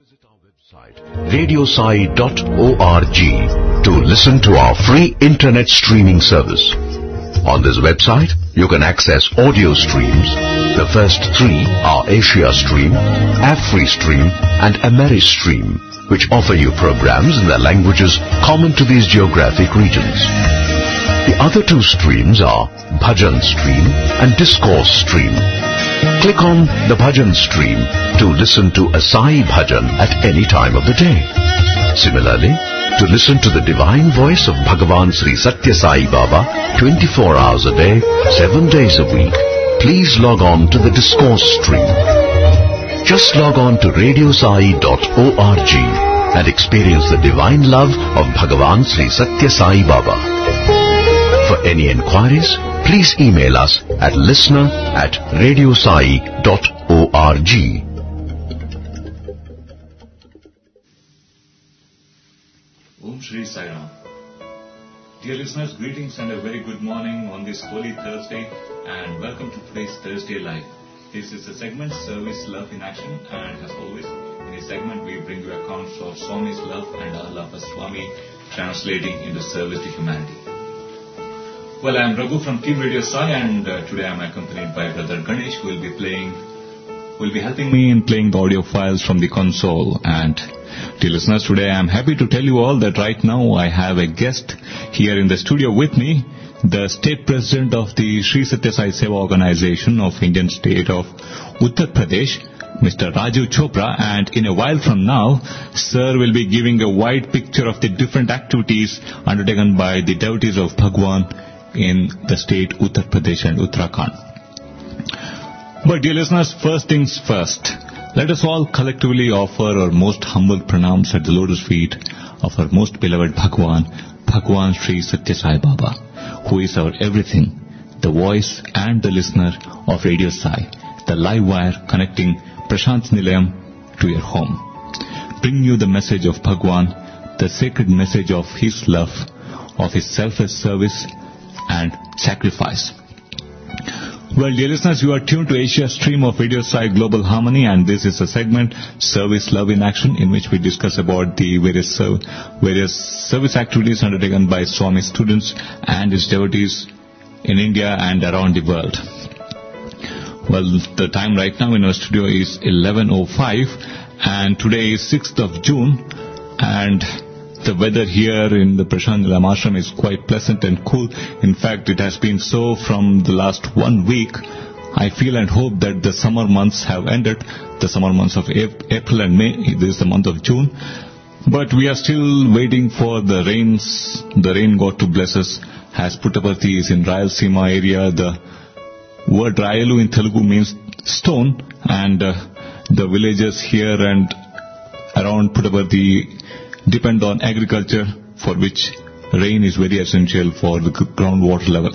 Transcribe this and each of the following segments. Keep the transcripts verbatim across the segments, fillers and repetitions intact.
Visit our website radio sai dot org to listen to our free internet streaming service. On this website, you can access audio streams. The first three are Asia Stream, AfriStream and AmeriStream, which offer you programs in the languages common to these geographic regions. The other two streams are Bhajan Stream and Discourse Stream. Click on the Bhajan Stream to listen to a Sai Bhajan at any time of the day. Similarly, to listen to the divine voice of Bhagavan Sri Satya Sai Baba twenty-four hours a day, seven days a week, please log on to the Discourse Stream. Just log on to radio sai dot org and experience the divine love of Bhagavan Sri Satya Sai Baba. For any enquiries, please email us at listener at radio sai dot org. Om Shri Sai Ram. Dear listeners, greetings and a very good morning on this holy Thursday, and welcome to today's Thursday Live. This is the segment Service Love in Action, and as always, in this segment we bring you accounts of Swami's love and our love for Swami, translating into service to humanity. Well, I am Raghu from Team Radio Sai, and uh, today I am accompanied by Brother Ganesh, who will be playing, will be helping me in playing the audio files from the console. And dear listeners, today I am happy to tell you all that right now I have a guest here in the studio with me, the State President of the Sri Satya Sai Seva Organization of Indian State of Uttar Pradesh, Mister Rajiv Chopra, and in a while from now, Sir will be giving a wide picture of the different activities undertaken by the devotees of Bhagwan in the state Uttar Pradesh and Uttarakhand. But dear listeners, first things first, let us all collectively offer our most humble pranams at the lotus feet of our most beloved Bhagwan, Bhagwan Sri Satya Sai Baba, who is our everything, the voice and the listener of Radio Sai, the live wire connecting Prashant Nilayam to your home. Bring you the message of Bhagwan, the sacred message of his love, of his selfless service and sacrifice. Well, dear listeners, you are tuned to Asia Stream of Radio Sai Global Harmony, and this is a segment, Service Love in Action, in which we discuss about the various serv- various service activities undertaken by Swami students and his devotees in India and around the world. Well, the time right now in our studio is eleven oh five, and today is sixth of June, and the weather here in the Prashant Nilayam Ashram is quite pleasant and cool. In fact, it has been so from the last one week. I feel and hope that the summer months have ended, the summer months of April and May. This is the month of June. But we are still waiting for the rains. The rain God to bless us. As Puttaparthi is in Rayalaseema area, the word Rayalu in Telugu means stone, and uh, the villages here and around Puttaparthi depend on agriculture, for which rain is very essential for the groundwater level.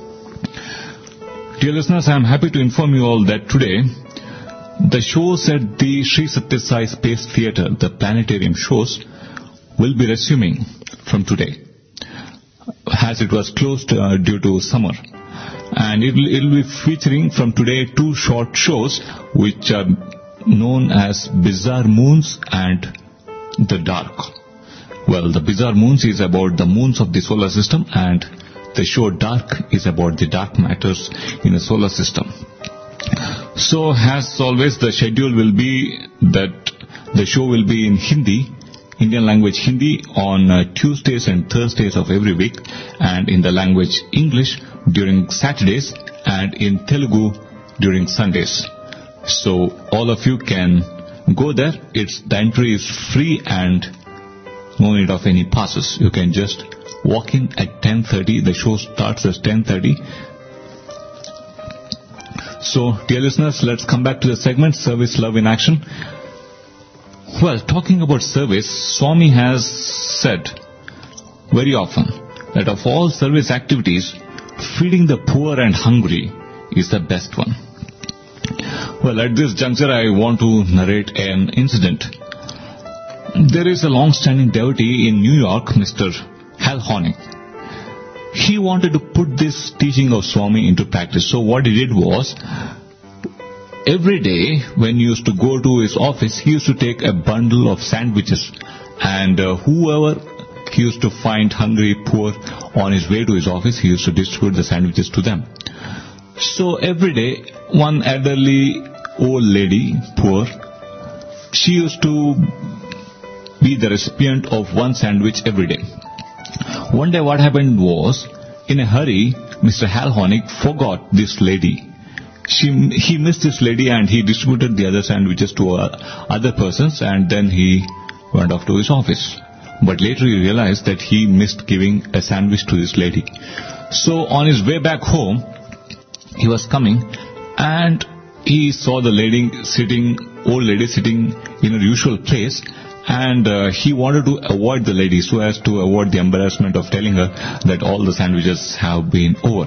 Dear listeners, I am happy to inform you all that today the shows at the Sri Satya Sai Space Theatre, the planetarium shows, will be resuming from today, as it was closed uh, due to summer. And it will, it will be featuring from today two short shows which are known as Bizarre Moons and The Dark. Well, the Bizarre Moons is about the moons of the solar system, and the show Dark is about the dark matters in the solar system. So, as always, the schedule will be that the show will be in Hindi, Indian language Hindi, on uh, Tuesdays and Thursdays of every week, and in the language English during Saturdays, and in Telugu during Sundays. So, all of you can go there. It's, the entry is free and no need of any passes. You can just walk in at ten thirty. The show starts at ten thirty. So, dear listeners, let's come back to the segment, Service Love in Action. Well, talking about service, Swami has said very often that of all service activities, feeding the poor and hungry is the best one. Well, at this juncture, I want to narrate an incident. There is a long-standing devotee in New York, Mister Hal Horning. He wanted to put this teaching of Swami into practice. So what he did was, every day when he used to go to his office, he used to take a bundle of sandwiches, and uh, whoever he used to find hungry, poor on his way to his office, he used to distribute the sandwiches to them. So every day, one elderly old lady, poor, she used to be the recipient of one sandwich every day. One day what happened was, in a hurry, Mister Hal Honig forgot this lady. She, he missed this lady and he distributed the other sandwiches to uh, other persons, and then he went off to his office. But later he realized that he missed giving a sandwich to this lady. So on his way back home, he was coming and he saw the lady sitting, old lady sitting in her usual place, and uh, he wanted to avoid the lady so as to avoid the embarrassment of telling her that all the sandwiches have been over.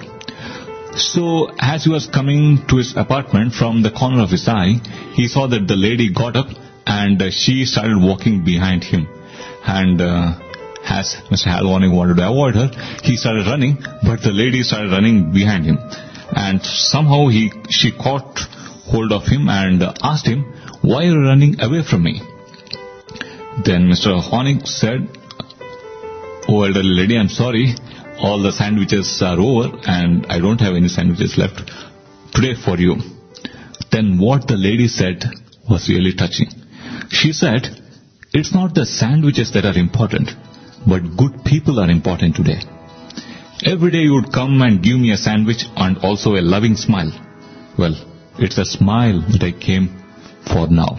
So as he was coming to his apartment, from the corner of his eye, he saw that the lady got up and uh, she started walking behind him. And uh, as Mister Hal Honig wanted to avoid her, he started running, but the lady started running behind him. And somehow he she caught hold of him and asked him, "Why are you running away from me?" Then Mister Honig said, "Oh, elderly lady, I'm sorry. All the sandwiches are over and I don't have any sandwiches left today for you." Then what the lady said was really touching. She said, "It's not the sandwiches that are important, but good people are important today. Every day you would come and give me a sandwich and also a loving smile. Well, it's a smile that I came for now."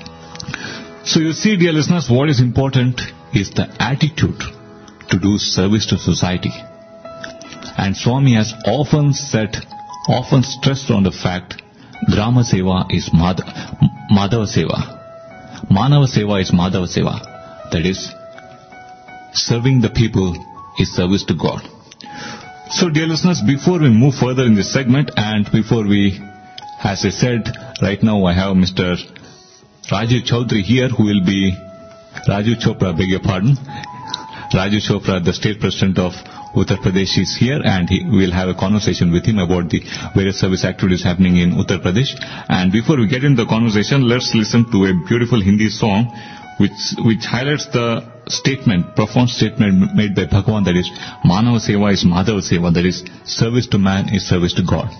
So you see, dear listeners, what is important is the attitude to do service to society. And Swami has often said, often stressed on the fact, Grama Seva is Madh- Madhava Seva. Manava Seva is Madhava Seva. That is, serving the people is service to God. So dear listeners, before we move further in this segment, and before we, as I said, right now I have Mister Raju Chaudhary here, who will be, Raju Chopra, beg your pardon. Raju Chopra, the state president of Uttar Pradesh, is here, and he will have a conversation with him about the various service activities happening in Uttar Pradesh. And before we get into the conversation, let's listen to a beautiful Hindi song which which highlights the statement, profound statement made by Bhagavan, that is, Manava Seva is Madhava Seva, that is, service to man is service to God.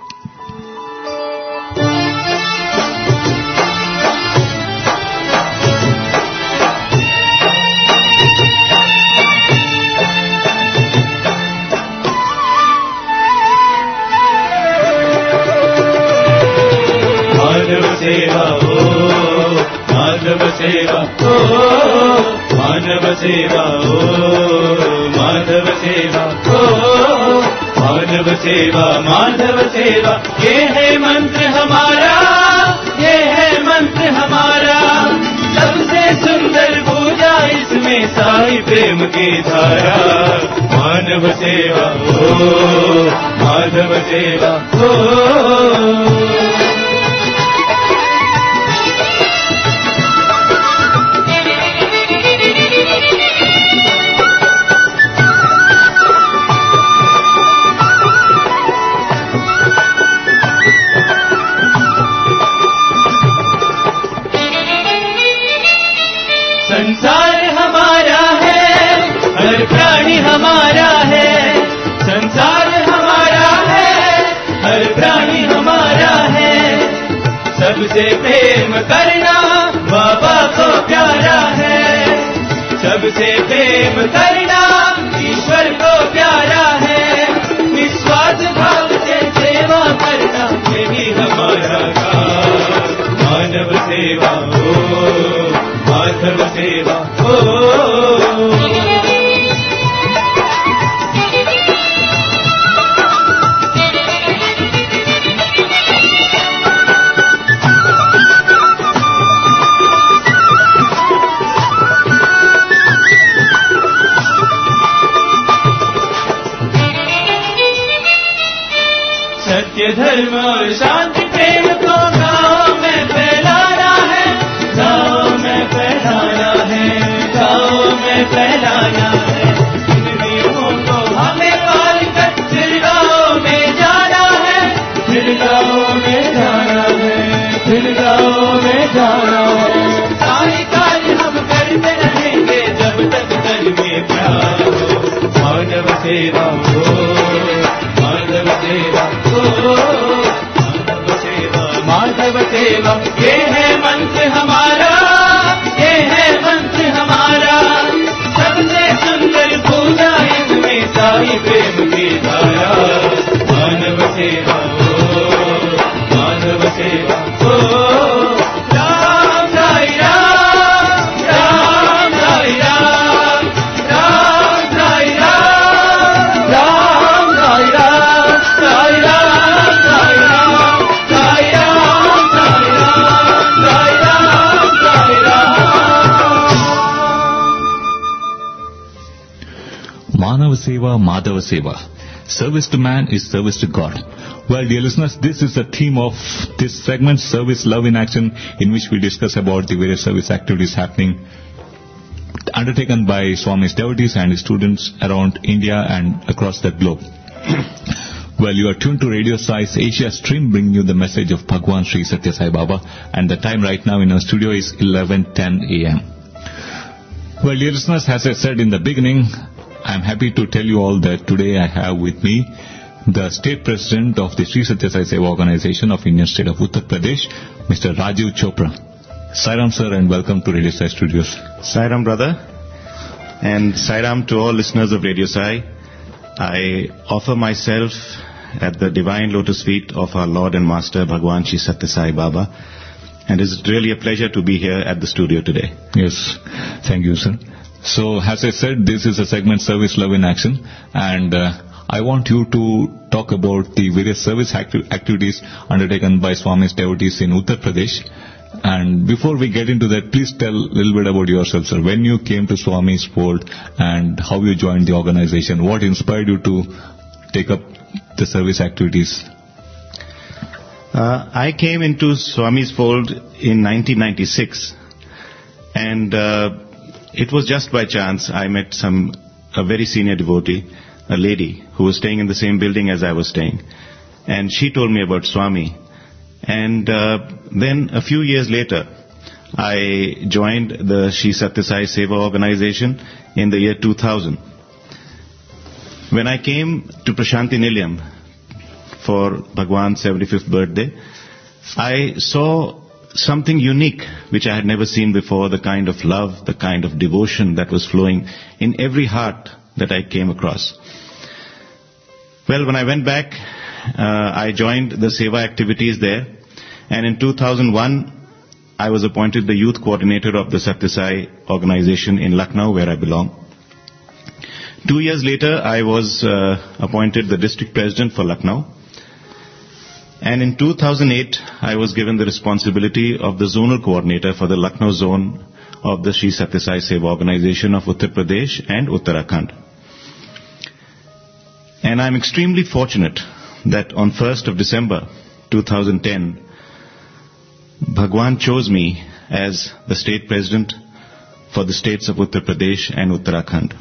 सेवा ओ मानव सेवा ओ माधव सेवा ओ मानव सेवा माधव सेवा, ये है मंत्र हमारा, ये है मंत्र हमारा। सबसे सुंदर पूजा इसमें साई प्रेम की धारा। मानव सेवा ओ माधव सेवा ओ। संसार हमारा है, हर प्राणी हमारा है। संसार हमारा है, हर प्राणी हमारा है। सबसे प्रेम करना बाबा को प्यारा है। सबसे प्रेम करना ईश्वर को प्यारा है। निस्वार्थ भाव से सेवा करना ये भी हमारा काम। मानव सेवा हो माधव सेवा ओ। सत्य धर्म और शांति प्रेम को गाँव में फैलाना है, गाँव में फैलाना है, गाँव में सेवा, ये है मंत्र हमारा, ये है मंत्र हमारा। सबसे सुंदर पूजा इसमें साई प्रेम की धारा। मानव सेवा ओ, मानव सेवा ओ, Ram Sai Ram, Ram Sai Ram, Ram Sai Ram, Ram Sai Ram, Sai Ram, Sai Ram, Sai Ram, Sai Ram, Sai Ram, Sai Ram. Manav Seva, Madhava Seva. Service to man is service to God. Well, dear listeners, this is the theme of this segment, Service Love in Action, in which we discuss about the various service activities happening, undertaken by Swami's devotees and his students around India and across the globe. Well, you are tuned to Radio Sai's Asia stream, bringing you the message of Bhagwan Sri Satya Sai Baba, and the time right now in our studio is eleven ten a m Well, dear listeners, as I said in the beginning, I am happy to tell you all that today I have with me the State President of the Sri Satya Sai Seva Organization of Indian State of Uttar Pradesh, Mister Rajiv Chopra. Sairam sir, and welcome to Radio Sai Studios. Sairam brother, and Sairam to all listeners of Radio Sai. I offer myself at the divine lotus feet of our Lord and Master Bhagwan Sri Satya Sai Baba, and it's really a pleasure to be here at the studio today. Yes, thank you sir. So, as I said, this is a segment, Service Love in Action, and uh, I want you to talk about the various service acti- activities undertaken by Swami's devotees in Uttar Pradesh. And before we get into that, please tell a little bit about yourself, sir. When you came to Swami's fold and how you joined the organization, what inspired you to take up the service activities? Uh, I came into Swami's fold in nineteen ninety-six, and uh, it was just by chance I met some a very senior devotee, a lady who was staying in the same building as I was staying, and she told me about Swami. And uh, then a few years later, I joined the Sri Satya Sai Seva organization in the year two thousand. When I came to Prashanti Nilayam for Bhagwan's seventy-fifth birthday, I saw something unique which I had never seen before, the kind of love, the kind of devotion that was flowing in every heart that I came across. Well, when I went back, uh, I joined the Seva activities there, and in two thousand one, I was appointed the youth coordinator of the Satya Sai organization in Lucknow, where I belong. Two years later, I was uh, appointed the district president for Lucknow. And in two thousand eight, I was given the responsibility of the zonal coordinator for the Lucknow zone of the Sri Satya Sai Seva organization of Uttar Pradesh and Uttarakhand. And I'm extremely fortunate that on first of December two thousand ten, Bhagwan chose me as the state president for the states of Uttar Pradesh and Uttarakhand.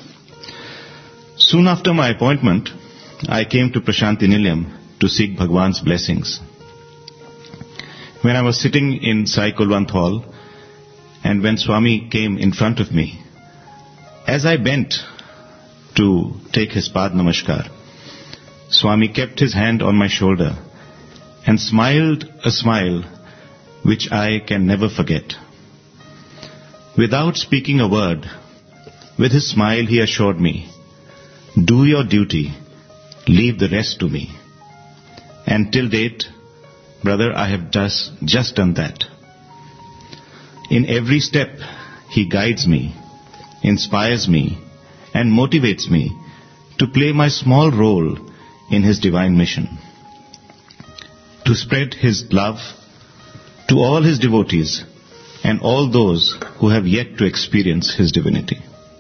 Soon after my appointment, I came to Prashanti Nilayam to seek Bhagwan's blessings. When I was sitting in Sai Kulwant Hall, and when Swami came in front of me, as I bent to take his Pad Namaskar, Swami kept his hand on my shoulder and smiled a smile which I can never forget. Without speaking a word, with his smile he assured me, "Do your duty, leave the rest to me." And till date, brother, I have just, just done that. In every step, he guides me, inspires me, and motivates me to play my small role in his divine mission, to spread his love to all his devotees and all those who have yet to experience his divinity.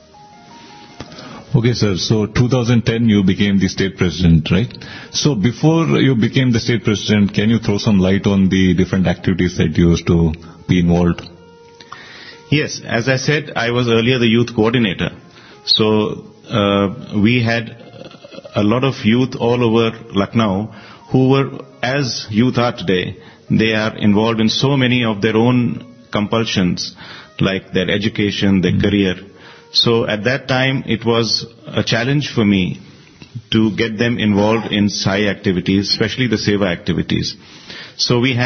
Okay, sir. So, two thousand ten you became the state president, right? So, before you became the state president, can you throw some light on the different activities that you used to be involved? Yes, as I said, I was earlier the youth coordinator. So, uh, we had a lot of youth all over Lucknow who were, as youth are today, they are involved in so many of their own compulsions, like their education, their mm-hmm. career. So at that time, it was a challenge for me to get them involved in Sai activities, especially the Seva activities. So we had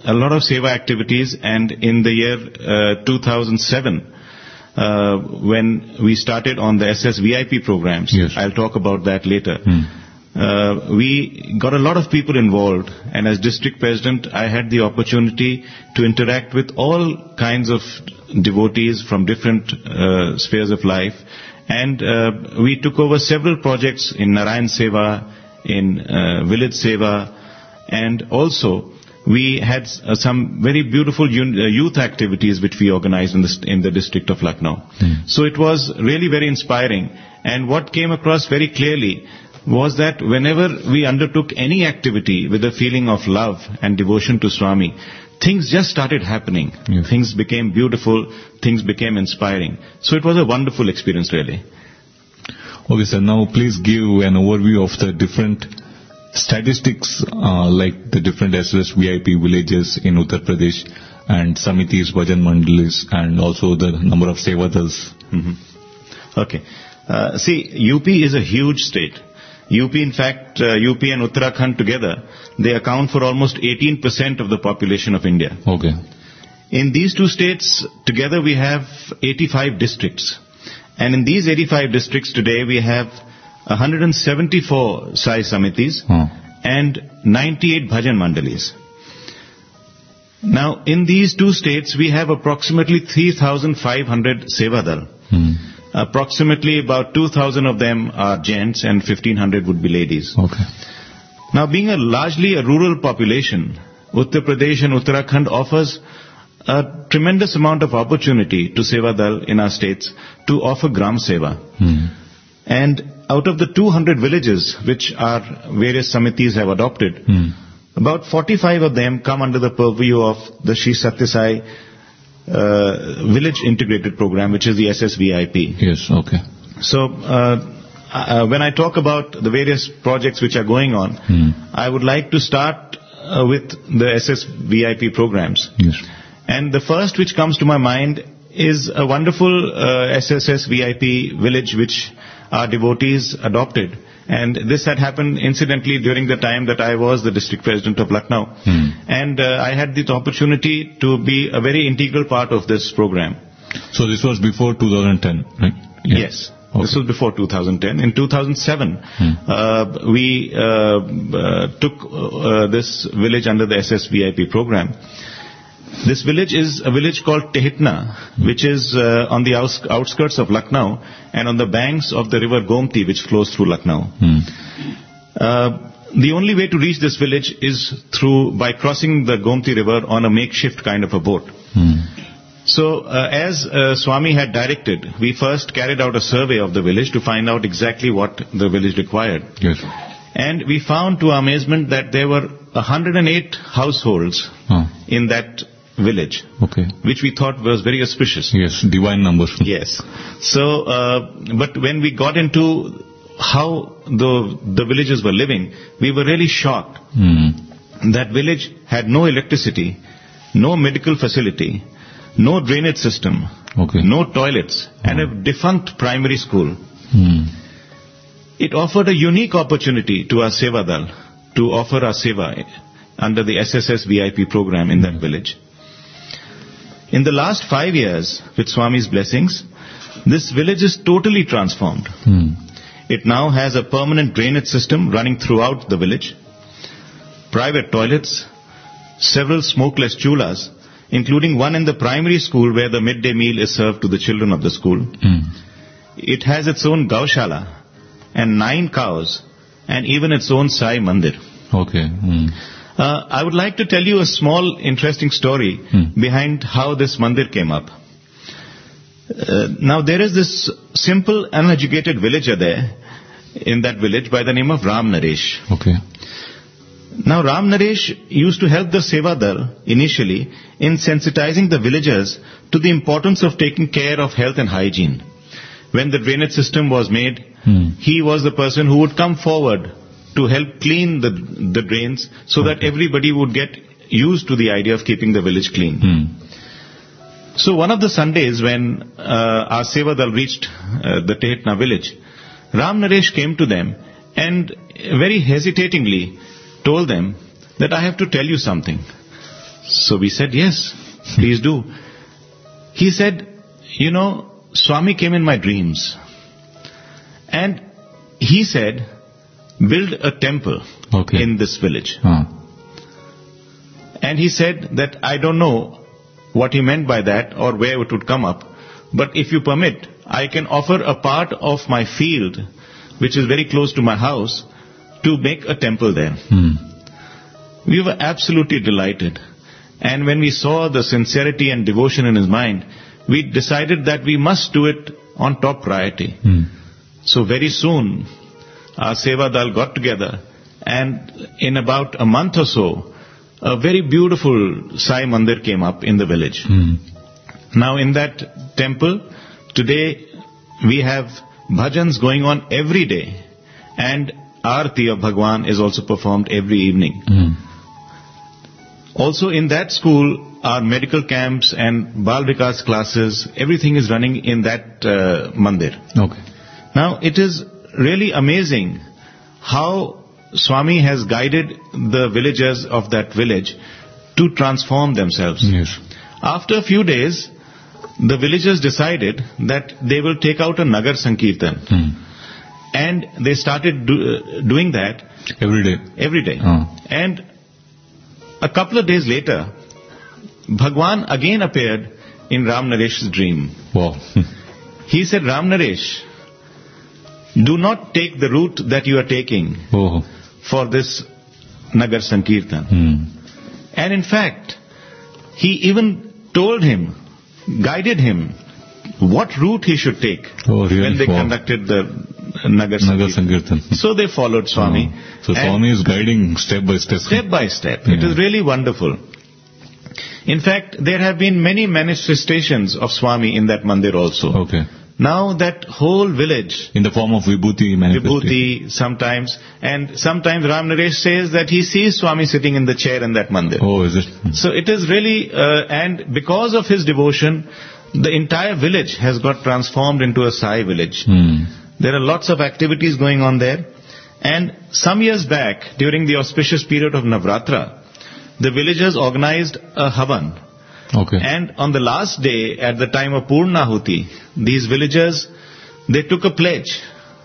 a lot of seva activities, and in the year uh, two thousand seven, uh, when we started on the S S V I P programs, Yes. I'll talk about that later, Hmm. uh, we got a lot of people involved, and as district president, I had the opportunity to interact with all kinds of devotees from different uh, spheres of life, and uh, we took over several projects in Narayan Seva, in uh, village Seva, and also we had uh, some very beautiful un- uh, youth activities which we organized in the, st- in the district of Lucknow. Hmm. So it was really very inspiring, and what came across very clearly was that whenever we undertook any activity with a feeling of love and devotion to Swami, things just started happening. Yes. Things became beautiful, things became inspiring. So it was a wonderful experience, really. Okay, sir. Now please give an overview of the different statistics, uh, like the different S S V I P villages in Uttar Pradesh and Samitis, Bhajan Mandalis, and also the number of Sevadals. Mhm. Okay. Uh, see, U P is a huge state. U P, in fact, uh, U P and Uttarakhand together, they account for almost eighteen percent of the population of India. Okay. In these two states, together we have eighty-five districts. And in these eighty-five districts today, we have one hundred seventy-four Sai Samitis Huh. and ninety-eight Bhajan Mandalis. Now, in these two states, we have approximately three thousand five hundred Sevadal. Hmm. Approximately about two thousand of them are gents and fifteen hundred would be ladies. Okay. Now, being a largely a rural population, Uttar Pradesh and Uttarakhand offers a tremendous amount of opportunity to Seva Dal in our states to offer Gram Seva. Hmm. And out of the two hundred villages which our various samitis have adopted, Hmm. about forty-five of them come under the purview of the Sri Satya Sai uh, Village Integrated Program, which is the S S V I P. Yes. Okay. So, uh, uh, when I talk about the various projects which are going on, Hmm. I would like to start uh, with the S S V I P programs. Yes. And the first which comes to my mind is a wonderful uh, S S S V I P village which our devotees adopted. And this had happened incidentally during the time that I was the district president of Lucknow. Hmm. And uh, I had the opportunity to be a very integral part of this program. So this was before two thousand ten, right? Yeah. Yes. Okay. This was before two thousand ten. In two thousand seven, Hmm. uh, we uh, uh, took uh, this village under the S S V I P program. This village is a village called Tehitna, which is uh, on the outs- outskirts of Lucknow and on the banks of the river Gomti, which flows through Lucknow. Hmm. Uh, the only way to reach this village is through by crossing the Gomti river on a makeshift kind of a boat. Hmm. So, uh, as uh, Swami had directed, we first carried out a survey of the village to find out exactly what the village required. Yes. And we found to our amazement that there were one hundred eight households Huh. in that village, Okay. which we thought was very auspicious. Yes. Divine numbers. Yes. So, uh, but when we got into how the, the villagers were living, we were really shocked. Hmm. That village had no electricity, no medical facility, no drainage system, Okay. no toilets, and a defunct primary school. Hmm. It offered a unique opportunity to our Seva Dal to offer our Seva under the S S S V I P program in that village. In the last five years, with Swami's blessings, this village is totally transformed. Hmm. It now has a permanent drainage system running throughout the village, private toilets, several smokeless chulas, including one in the primary school where the midday meal is served to the children of the school. Hmm. It has its own Gaushala and nine cows and even its own Sai Mandir. Okay. Hmm. Uh, I would like to tell you a small interesting story Hmm. behind how this mandir came up. Uh, now there is this simple uneducated villager there in that village by the name of Ram Naresh. Okay. Now Ram Naresh used to help the Seva Dal initially in sensitizing the villagers to the importance of taking care of health and hygiene. When the drainage system was made, Hmm. he was the person who would come forward to help clean the, the drains so that Okay. everybody would get used to the idea of keeping the village clean. Hmm. So one of the Sundays when uh, our Seva Dal reached uh, the Tehitna village, Ram Naresh came to them and very hesitatingly told them that I have to tell you something. So we said, yes, please do. He said, you know, Swami came in my dreams. And he said, build a temple Okay. in this village. Uh, And he said that I don't know what he meant by that or where it would come up. But if you permit, I can offer a part of my field, which is very close to my house, to make a temple there. hmm. We were absolutely delighted. And when we saw the sincerity and devotion in his mind, we decided that we must do it on top priority. Hmm. So very soon, our Seva Dal got together, and in about a month or so, a very beautiful Sai Mandir came up in the village. Hmm. Now in that temple, today we have bhajans going on every day, and Aarti of Bhagwan is also performed every evening. Hmm. Also in that school, our medical camps and Bal Vikas classes, everything is running in that uh, mandir. Okay. Now it is really amazing how Swami has guided the villagers of that village to transform themselves. Yes. After a few days, the villagers decided that they will take out a Nagar Sankirtan. Hmm. And they started do, uh, doing that Every day. every day. Uh. And a couple of days later, Bhagwan again appeared in Ram Naresh's dream. Wow. He said, Ram Naresh, do not take the route that you are taking Oh. for this Nagar Sankirtan. Hmm. And in fact, he even told him, guided him, what route he should take Oh, really? when they Wow. conducted the Nagar Nagar Sankirtan. Sankirtan. So they followed Swami. Oh. So And Swami is guiding step by step. step by step. It Yeah. is really wonderful. In fact, there have been many manifestations of Swami in that mandir also. Okay. Now that whole village, In the form of Vibhuti manifestation. Vibhuti sometimes, and sometimes Ram Naresh says that he sees Swami sitting in the chair in that mandir. Oh, is it? So it is really, uh, and because of his devotion, the entire village has got transformed into a Sai village. Hmm. There are lots of activities going on there. And some years back, during the auspicious period of Navratra, the villagers organized a Havan. Okay. And on the last day, at the time of Purnahuti, these villagers, they took a pledge.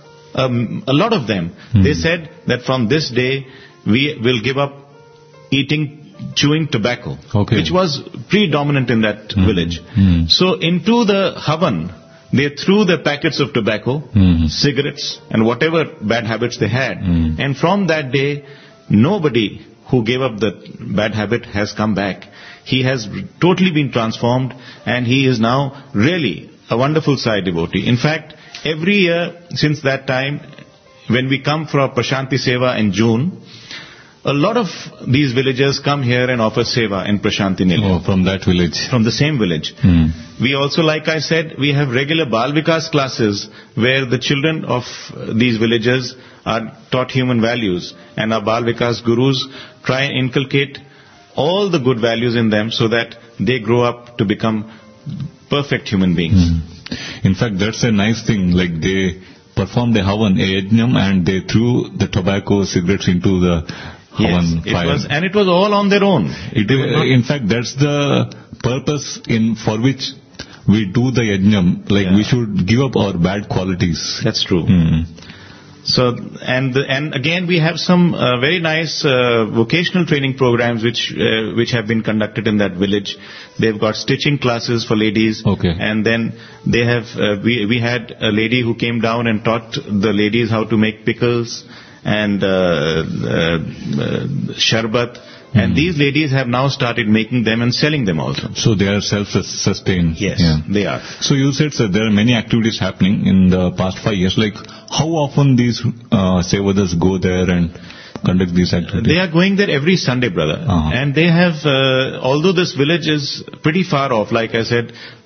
Um, a lot of them. Hmm. They said that from this day, we will give up eating, chewing tobacco, Okay. which was predominant in that Hmm. village. Hmm. So into the Havan, they threw the packets of tobacco, Hmm. cigarettes, and whatever bad habits they had. Hmm. And from that day, nobody who gave up the bad habit has come back. He has totally been transformed, and he is now really a wonderful Sai devotee. In fact, every year since that time, when we come for our Prashanti Seva in June, a lot of these villagers come here and offer Seva in Prashanti Nilayam. Oh, from that village. From the same village. Hmm. We also, like I said, we have regular Bal Vikas classes where the children of these villagers are taught human values, and our Bal Vikas gurus try and inculcate all the good values in them so that they grow up to become perfect human beings. Hmm. In fact, that's a nice thing. Like they performed a Havan, a Yajnam, and they threw the tobacco, cigarettes into the Havan Yes, it fire. was, and it was all on their own. It, They were not- in fact, that's the purpose in for which we do the Yajnam. Like Yeah. we should give up our bad qualities. That's true. Hmm. So, and and again, we have some uh, very nice uh, vocational training programs which uh, which have been conducted in that village. They've got stitching classes for ladies. Okay. And then they have uh, we we had a lady who came down and taught the ladies how to make pickles and uh, uh, uh, sharbat. And these ladies have now started making them and selling them also. So they are self-sustained. Yes, Yeah. they are. So you said, sir, there are many activities happening in the past five years. Like how often these uh, Sevadas go there and conduct these activities? They are going there every Sunday, brother. Uh-huh. And they have, uh, although this village is pretty far off, like I said,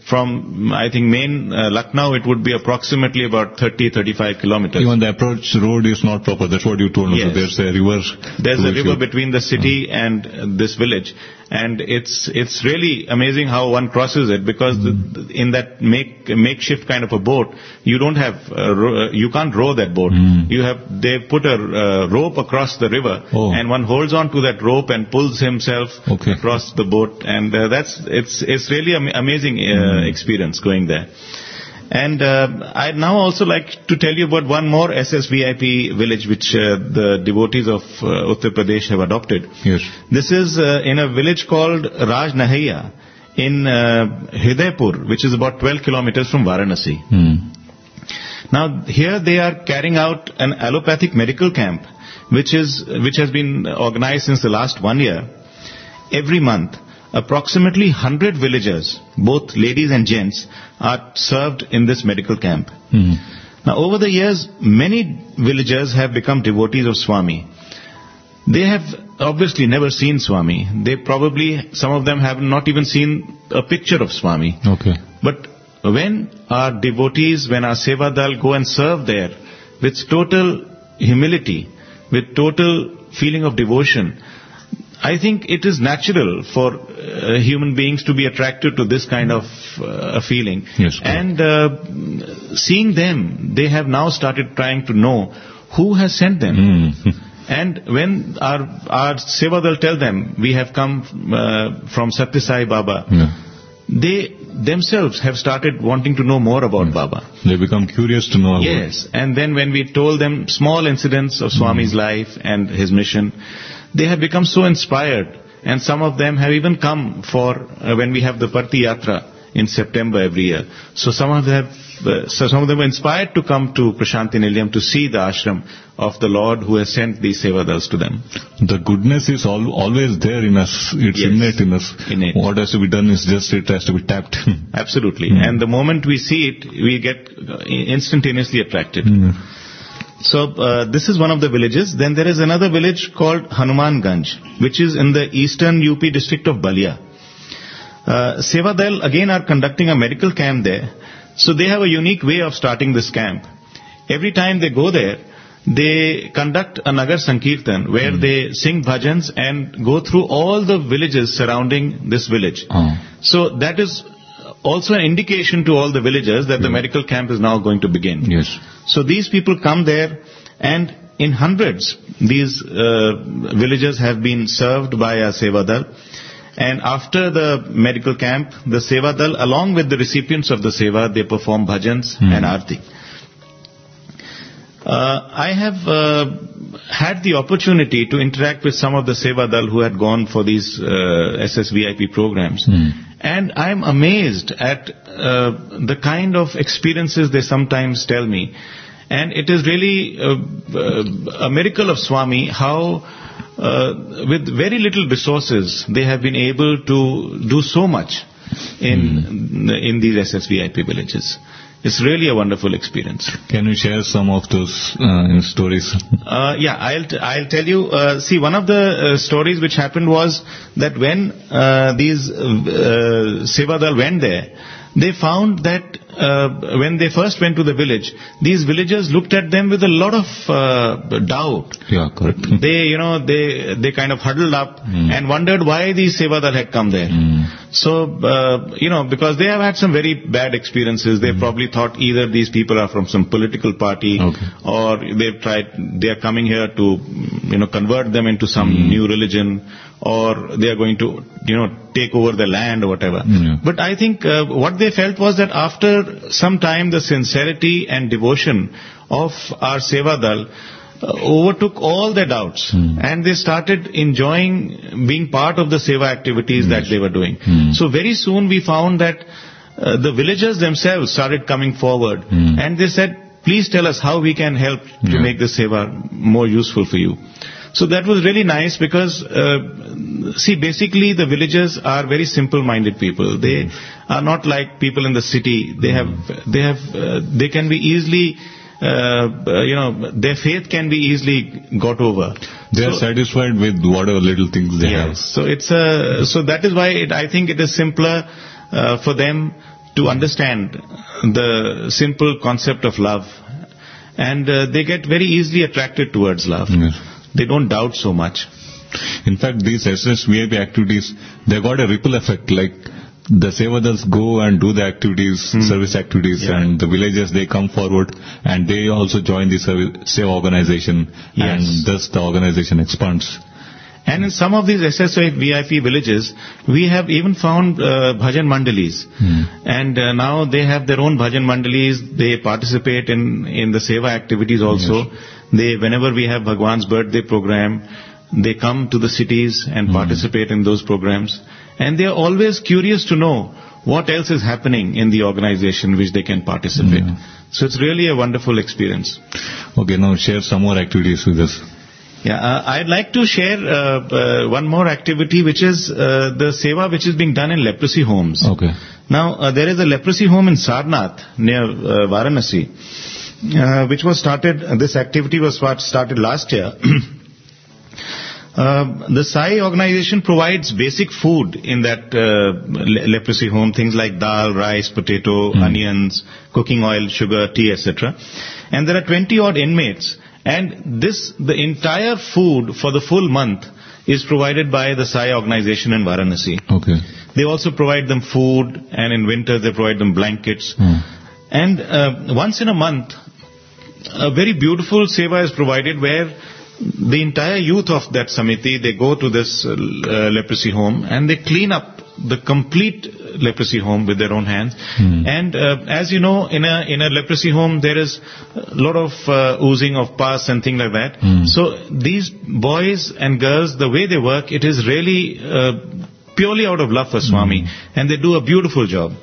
from, I think, main uh, Lucknow, it would be approximately about thirty, thirty-five kilometers. Even the approach road is not proper. That's what you told me. Yes. So there's a river. There's a river you... between the city mm. and uh, this village. And it's it's really amazing how one crosses it, because mm. the, in that make, makeshift kind of a boat, you don't have, uh, ro- you can't row that boat. Mm. You have, they put a uh, rope across the river, oh. and one holds on to that rope and pulls himself okay. across the boat. And uh, that's, it's, it's really an amazing uh, mm. experience going there. And uh, I'd now also like to tell you about one more S S V I P village which uh, the devotees of uh, Uttar Pradesh have adopted. Yes. This is uh, in a village called Rajnahaiya in uh, Hridaypur, which is about twelve kilometers from Varanasi. Hmm. Now here they are carrying out an allopathic medical camp, which is which has been organized since the last one year. Every month, approximately one hundred villagers, both ladies and gents, are served in this medical camp. Mm. Now, over the years, many villagers have become devotees of Swami. They have obviously never seen Swami. They probably, some of them have not even seen a picture of Swami. Okay. But when our devotees, when our Sevadal go and serve there with total humility, with total feeling of devotion, I think it is natural for uh, human beings to be attracted to this kind of uh, feeling. Yes, and uh, seeing them, they have now started trying to know who has sent them. Mm. And when our our Sevadal tell them, we have come uh, from Satya Sai Baba, Yeah. they themselves have started wanting to know more about Mm. Baba. They become curious to know about. Yes, and then when we told them small incidents of Swami's mm. life and his mission, they have become so inspired, and some of them have even come for uh, when we have the Parti Yatra in September every year. So some of them, uh, so some of them were inspired to come to Prashanti Nilayam to see the ashram of the Lord who has sent these Sevadals to them. The goodness is al- always there in us. It's Yes. innate in us. Innate. What has to be done is just it has to be tapped. Absolutely. Mm. And the moment we see it, we get uh, instantaneously attracted. Mm. So uh, this is one of the villages. Then there is another village called Hanumanganj, which is in the eastern U P district of Balia. Uh, Sevadal again are conducting a medical camp there. So they have a unique way of starting this camp. Every time they go there, they conduct a Nagar Sankirtan where mm. they sing bhajans and go through all the villages surrounding this village. Oh. So that is also an indication to all the villagers that yeah. the medical camp is now going to begin. Yes. So these people come there, and in hundreds, these uh, villagers have been served by a Sevadal. And after the medical camp, the Sevadal, along with the recipients of the Seva, they perform bhajans hmm. and arti. Uh, I have uh, had the opportunity to interact with some of the Sevadal who had gone for these uh, S S V I P programs. Hmm. And I'm amazed at uh, the kind of experiences they sometimes tell me. And it is really uh, uh, a miracle of Swami how uh, with very little resources they have been able to do so much in mm. in these S S V I P villages. It's really a wonderful experience. Can you share some of those uh, stories? Uh, yeah, I'll t- I'll tell you. Uh, see, one of the uh, stories which happened was that when uh, these uh, Sevadal went there, they found that uh, when they first went to the village, these villagers looked at them with a lot of uh, doubt. Yeah, correct. They, you know, they they kind of huddled up mm. and wondered why these Sevadal had come there. Mm. So, uh, you know, because they have had some very bad experiences, they mm. probably thought either these people are from some political party okay. or they've tried, they are coming here to, you know, convert them into some mm. new religion, or they are going to, you know, take over the land or whatever. Yeah. But I think uh, what they felt was that after some time, the sincerity and devotion of our Sevadal uh, overtook all their doubts, mm. and they started enjoying being part of the Seva activities yes. that they were doing. Mm. So very soon we found that uh, the villagers themselves started coming forward, mm. and they said, please tell us how we can help to yeah. make the Seva more useful for you. So that was really nice because, uh, see, basically the villagers are very simple-minded people. They mm. are not like people in the city. They have, they have, uh, they can be easily, uh, you know, their faith can be easily got over. They are so, satisfied with whatever little things they yes. have. So it's a, so that is why it, I think it is simpler uh, for them to understand the simple concept of love, and uh, they get very easily attracted towards love. Yes. They don't doubt so much. In fact, these S S V I P activities, they got a ripple effect. Like the Sevadals go and do the activities, Hmm. service activities, Yeah. and the villagers, they come forward and they also join the service, Seva organization, Yes. and thus the organization expands. And in some of these S S V I P villages, we have even found uh, bhajan mandalis. Hmm. And uh, now they have their own bhajan mandalis. They participate in, in the seva activities also. They, whenever we have Bhagwan's birthday program, they come to the cities and Hmm. participate in those programs. And they are always curious to know what else is happening in the organization which they can participate. Yeah. So it's really a wonderful experience. Okay, now share some more activities with us. Yeah, uh, I'd like to share uh, uh, one more activity, which is uh, the seva which is being done in leprosy homes. Okay. Now, uh, there is a leprosy home in Sarnath near uh, Varanasi, uh, which was started, uh, this activity was what started last year. Uh, the Sai organization provides basic food in that uh, le- leprosy home, things like dal, rice, potato, Mm. onions, cooking oil, sugar, tea, et cetera. And there are twenty odd inmates, and this, the entire food for the full month is provided by the Sai organization in Varanasi. Okay. They also provide them food, and in winter they provide them blankets. Hmm. And uh, once in a month, a very beautiful seva is provided where the entire youth of that Samiti, they go to this uh, uh, leprosy home and they clean up the complete leprosy home with their own hands. Hmm. And uh, as you know, in a in a leprosy home, there is a lot of uh, oozing of pus and things like that. Hmm. So these boys and girls, the way they work, it is really uh, purely out of love for Swami, and they do a beautiful job.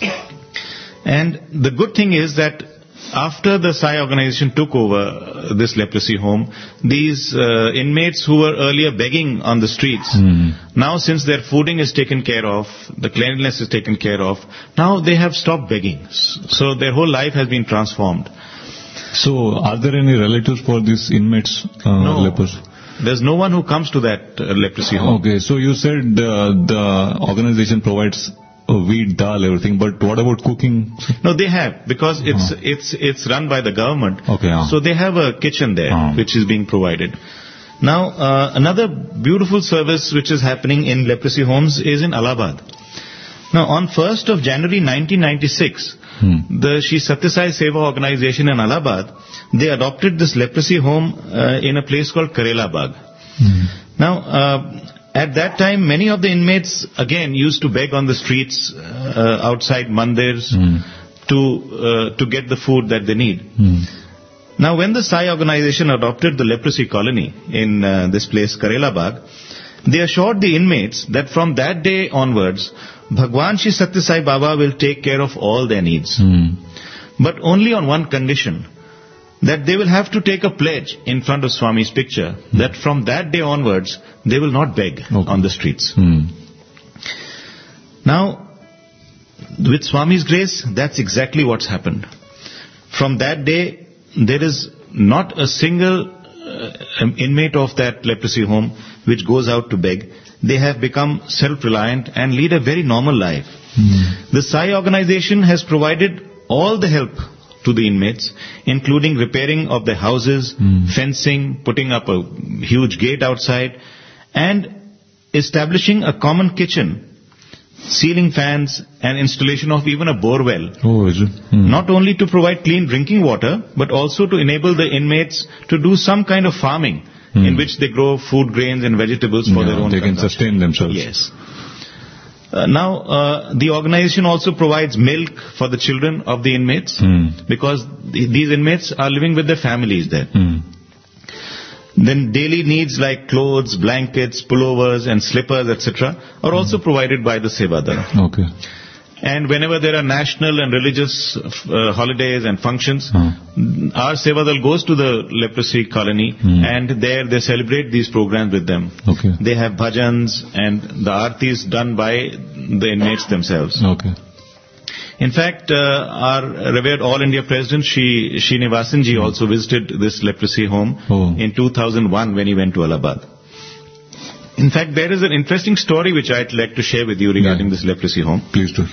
And the good thing is that after the Sai organization took over uh, this leprosy home, these uh, inmates who were earlier begging on the streets, Hmm. now since their fooding is taken care of, the cleanliness is taken care of, now they have stopped begging. S- So their whole life has been transformed. So, are there any relatives for these inmates, uh, No. lepers? There's no one who comes to that uh, leprosy home. Okay, so you said uh, the organization provides uh, wheat, dal, everything, but what about cooking? No, they have, because it's Uh-huh. it's it's run by the government. Okay, uh. So they have a kitchen there, Uh. which is being provided. Now, uh, another beautiful service which is happening in leprosy homes is in Allahabad. Now, on first of January nineteen ninety-six, Hmm. the Shri Satya Sai Seva organization in Allahabad, they adopted this leprosy home uh, in a place called Karela Bagh. Hmm. Now, uh, at that time, many of the inmates, again, used to beg on the streets uh, outside mandirs Hmm. to uh, to get the food that they need. Hmm. Now, when the Sai organization adopted the leprosy colony in uh, this place, Karela Bagh, they assured the inmates that from that day onwards, Bhagwan Shri Satya Sai Baba will take care of all their needs. Hmm. But only on one condition, that they will have to take a pledge in front of Swami's picture, that from that day onwards, they will not beg Okay. on the streets. Hmm. Now, with Swami's grace, that's exactly what's happened. From that day, there is not a single uh, inmate of that leprosy home which goes out to beg. They have become self-reliant and lead a very normal life. Hmm. The Sai organization has provided all the help to the inmates, including repairing of their houses, Hmm. fencing, putting up a huge gate outside, and establishing a common kitchen, ceiling fans, and installation of even a bore well. Oh, is it? Hmm. Not only to provide clean drinking water, but also to enable the inmates to do some kind of farming Hmm. in which they grow food, grains, and vegetables for Yeah, their own they can consumption. sustain themselves. Yes. Uh, now, uh, the organization also provides milk for the children of the inmates, Hmm. because th- these inmates are living with their families there. Hmm. Then daily needs like clothes, blankets, pullovers, and slippers, et cetera, are also provided by the Sevadar. Okay. And whenever there are national and religious uh, holidays and functions, Hmm. our Sevadal goes to the leprosy colony, Hmm. and there they celebrate these programs with them. Okay. They have bhajans and the aartis done by the inmates themselves. Okay. In fact, uh, our revered All India President, Shri Srinivasanji, also visited this leprosy home Oh. in two thousand one when he went to Allahabad. In fact, there is an interesting story which I'd like to share with you regarding Yeah. this leprosy home. Please do.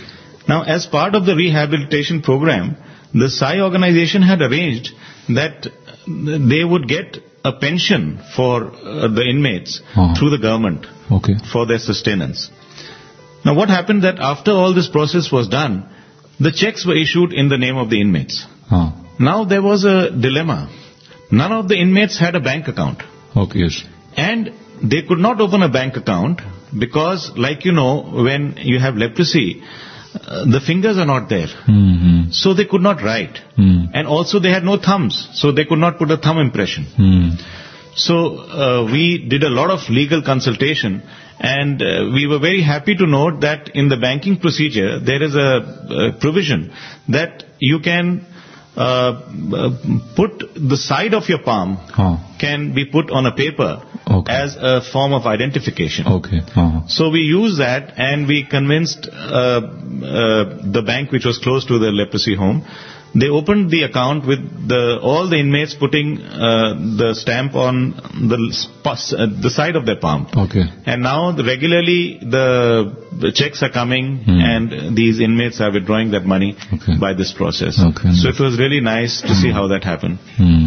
Now, as part of the rehabilitation program, the Sai organization had arranged that they would get a pension for uh, the inmates Uh-huh. through the government Okay. for their sustenance. Now, what happened that after all this process was done, the checks were issued in the name of the inmates. Ah. Now, there was a dilemma. None of the inmates had a bank account. Okay, yes. And they could not open a bank account because, like you know, when you have leprosy, uh, the fingers are not there. Mm-hmm. So they could not write. Mm. And also they had no thumbs, so they could not put a thumb impression. Mm. So uh, we did a lot of legal consultation, and uh, we were very happy to note that in the banking procedure there is a, a provision that you can uh, uh, put the side of your palm Ah. can be put on a paper Okay. as a form of identification. Okay. Uh-huh. So we used that, and we convinced uh, uh, the bank which was close to the leprosy home. They opened the account with the, all the inmates putting uh, the stamp on the, sp- uh, the side of their palm. Okay. And now the, regularly the, the checks are coming Hmm. and these inmates are withdrawing that money Okay. by this process. Okay. So it was really nice to see how that happened. Hmm.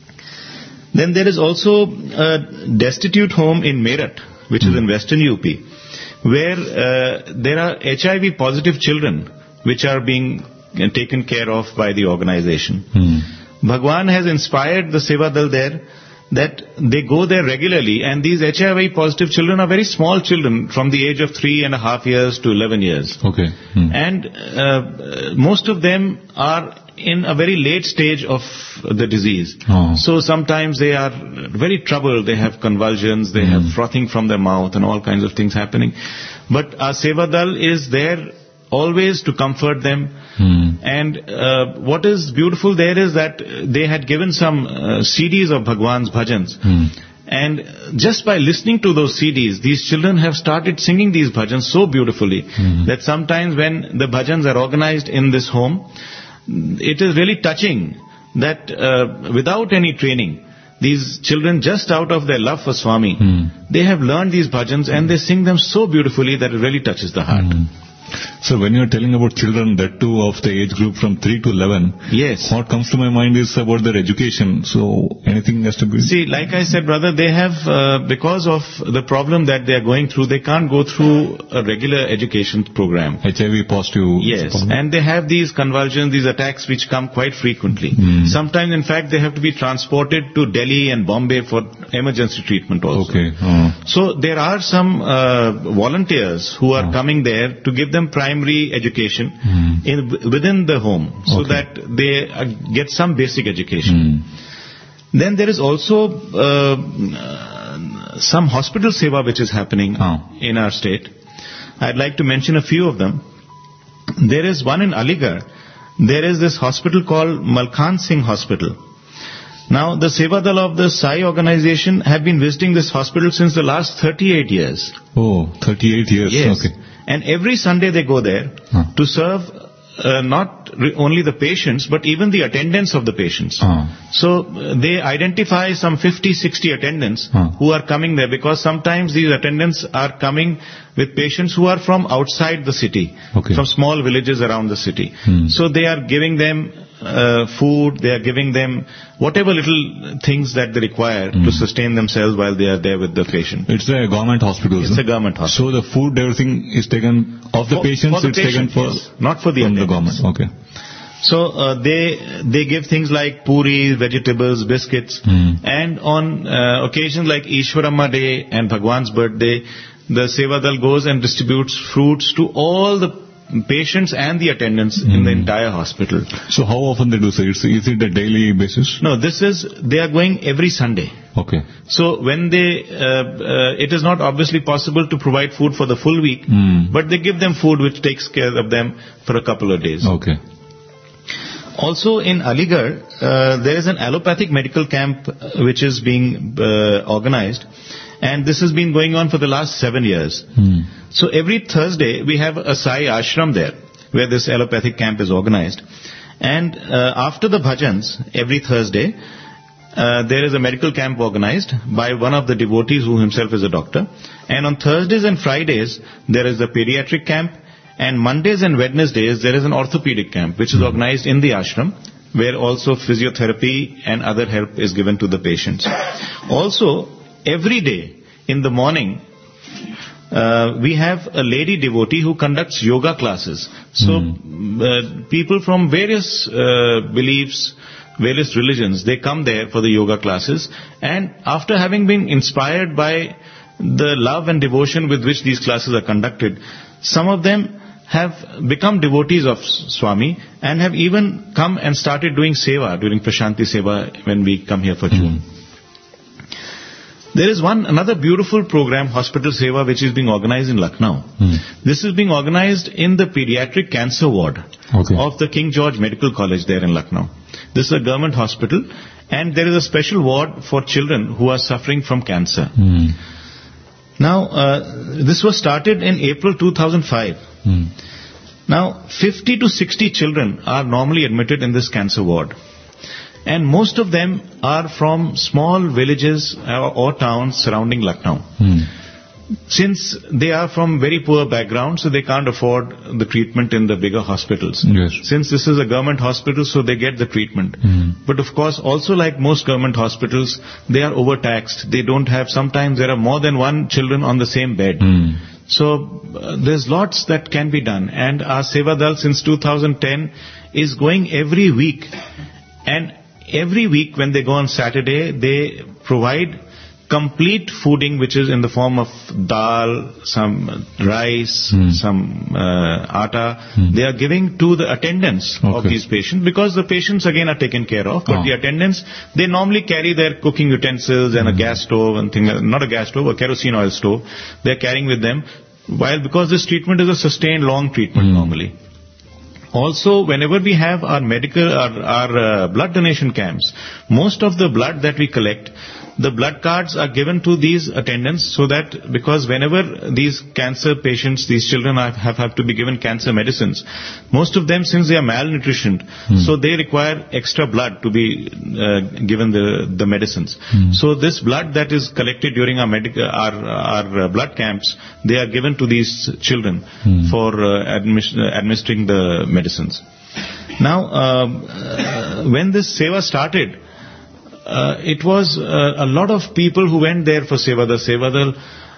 Then there is also a destitute home in Meerut, which is in western U P, where uh, there are H I V positive children which are being uh, taken care of by the organization. Hmm. Bhagwan has inspired the Seva Dal there that they go there regularly, and these H I V positive children are very small children from the age of three and a half years to eleven years. Okay. Hmm. And uh, most of them are in a very late stage of the disease. Oh. So sometimes they are very troubled, they have convulsions, they have frothing from their mouth and all kinds of things happening. But our Seva Dal is there always to comfort them. Hmm. And uh, what is beautiful there is that they had given some uh, C Ds of Bhagwan's bhajans. Hmm. And just by listening to those C Ds, these children have started singing these bhajans so beautifully Hmm. that sometimes when the bhajans are organized in this home, it is really touching that uh, without any training, these children, just out of their love for Swami, Hmm. they have learned these bhajans and they sing them so beautifully that it really touches the heart. Hmm. So when you're telling about children, that too of the age group from three to eleven, Yes. what comes to my mind is about their education. So anything has to be... See, like I said, brother, they have, uh, because of the problem that they are going through, they can't go through a regular education program. H I V positive. Yes, and they have these convulsions, these attacks which come quite frequently. Hmm. Sometimes, in fact, they have to be transported to Delhi and Bombay for emergency treatment also. Okay. Uh, So there are some uh, volunteers who are Oh. coming there to give them primary education Hmm. in, within the home so Okay. that they uh, get some basic education. hmm. Then there is also uh, uh, some hospital seva which is happening Oh. in our state. I'd like to mention a few of them. There is one in Aligarh. There is this hospital called Malkhan Singh Hospital. Now, the Seva Dal of the Sai organization have been visiting this hospital since the last thirty-eight years. Oh, thirty-eight years. Yes. Okay. And every Sunday they go there Huh. to serve uh, not re- only the patients, but even the attendants of the patients. Uh, So uh, they identify some fifty, sixty attendants Huh. who are coming there, because sometimes these attendants are coming with patients who are from outside the city, Okay. from small villages around the city. Hmm. So they are giving them uh, food, they are giving them whatever little things that they require Hmm. to sustain themselves while they are there with the patient. it's a government hospital. It's sir? a government hospital. So the food, everything is taken of the For- patients. for the it's patient, taken for yes. Not for the from the attendants. government. Okay. So uh, they they give things like puri, vegetables, biscuits, Hmm. and on uh, occasions like Ishwaramma Day and Bhagwan's birthday, the Seva Dal goes and distributes fruits to all the patients and the attendants in the Hmm. entire hospital. So how often they do so? It's, is it a daily basis? No, this is, they are going every Sunday. Okay. So when they, uh, uh, it is not obviously possible to provide food for the full week, Hmm. but they give them food which takes care of them for a couple of days. Okay. Also in Aligarh, uh, there is an allopathic medical camp uh, which is being uh, organized, and this has been going on for the last seven years. Hmm. So every Thursday we have a Sai ashram there where this allopathic camp is organized, and uh, after the bhajans every Thursday uh, there is a medical camp organized by one of the devotees who himself is a doctor, and on Thursdays and Fridays there is the pediatric camp, And Mondays and Wednesdays, there is an orthopedic camp, which is organized in the ashram, where also physiotherapy and other help is given to the patients. Also, every day in the morning, uh, we have a lady devotee who conducts yoga classes. So, mm. uh, people from various uh, beliefs, various religions, they come there for the yoga classes. And after having been inspired by the love and devotion with which these classes are conducted, some of them have become devotees of Swami and have even come and started doing seva during Prashanti Seva when we come here for June. Mm. There is one another beautiful program, Hospital Seva, which is being organized in Lucknow. Mm. This is being organized in the pediatric cancer ward okay. of the King George Medical College there in Lucknow. This is a government hospital, and there is a special ward for children who are suffering from cancer. Mm. Now, uh, this was started in April two thousand five. Hmm. Now, fifty to sixty children are normally admitted in this cancer ward. And most of them are from small villages or, or towns surrounding Lucknow. Hmm. Since they are from very poor backgrounds, so they can't afford the treatment in the bigger hospitals. Yes. Since this is a government hospital, so they get the treatment. Hmm. But of course, also like most government hospitals, they are overtaxed. They don't have, sometimes there are more than one children on the same bed. Hmm. So, uh, there's lots that can be done. And our Sevadal since two thousand ten is going every week. And every week when they go on Saturday, they provide complete fooding, which is in the form of dal, some rice, mm. some uh, atta. Mm. They are giving to the attendants okay. of these patients, because the patients again are taken care of. But oh. the attendants, they normally carry their cooking utensils and mm. a gas stove and things, not a gas stove, a kerosene oil stove. They are carrying with them. While because this treatment is a sustained long treatment mm. normally. Also, whenever we have our medical, our, our uh, blood donation camps, most of the blood that we collect, the blood cards are given to these attendants, so that because whenever these cancer patients, these children are, have, have to be given cancer medicines, most of them, since they are malnutritioned, mm. so they require extra blood to be uh, given the, the medicines. Mm. So this blood that is collected during our, medical, our, our uh, blood camps, they are given to these children mm. for uh, admis- administering the medicines. Now, uh, uh, when this seva started, Uh, it was uh, a lot of people who went there for Sevadal. Sevadal,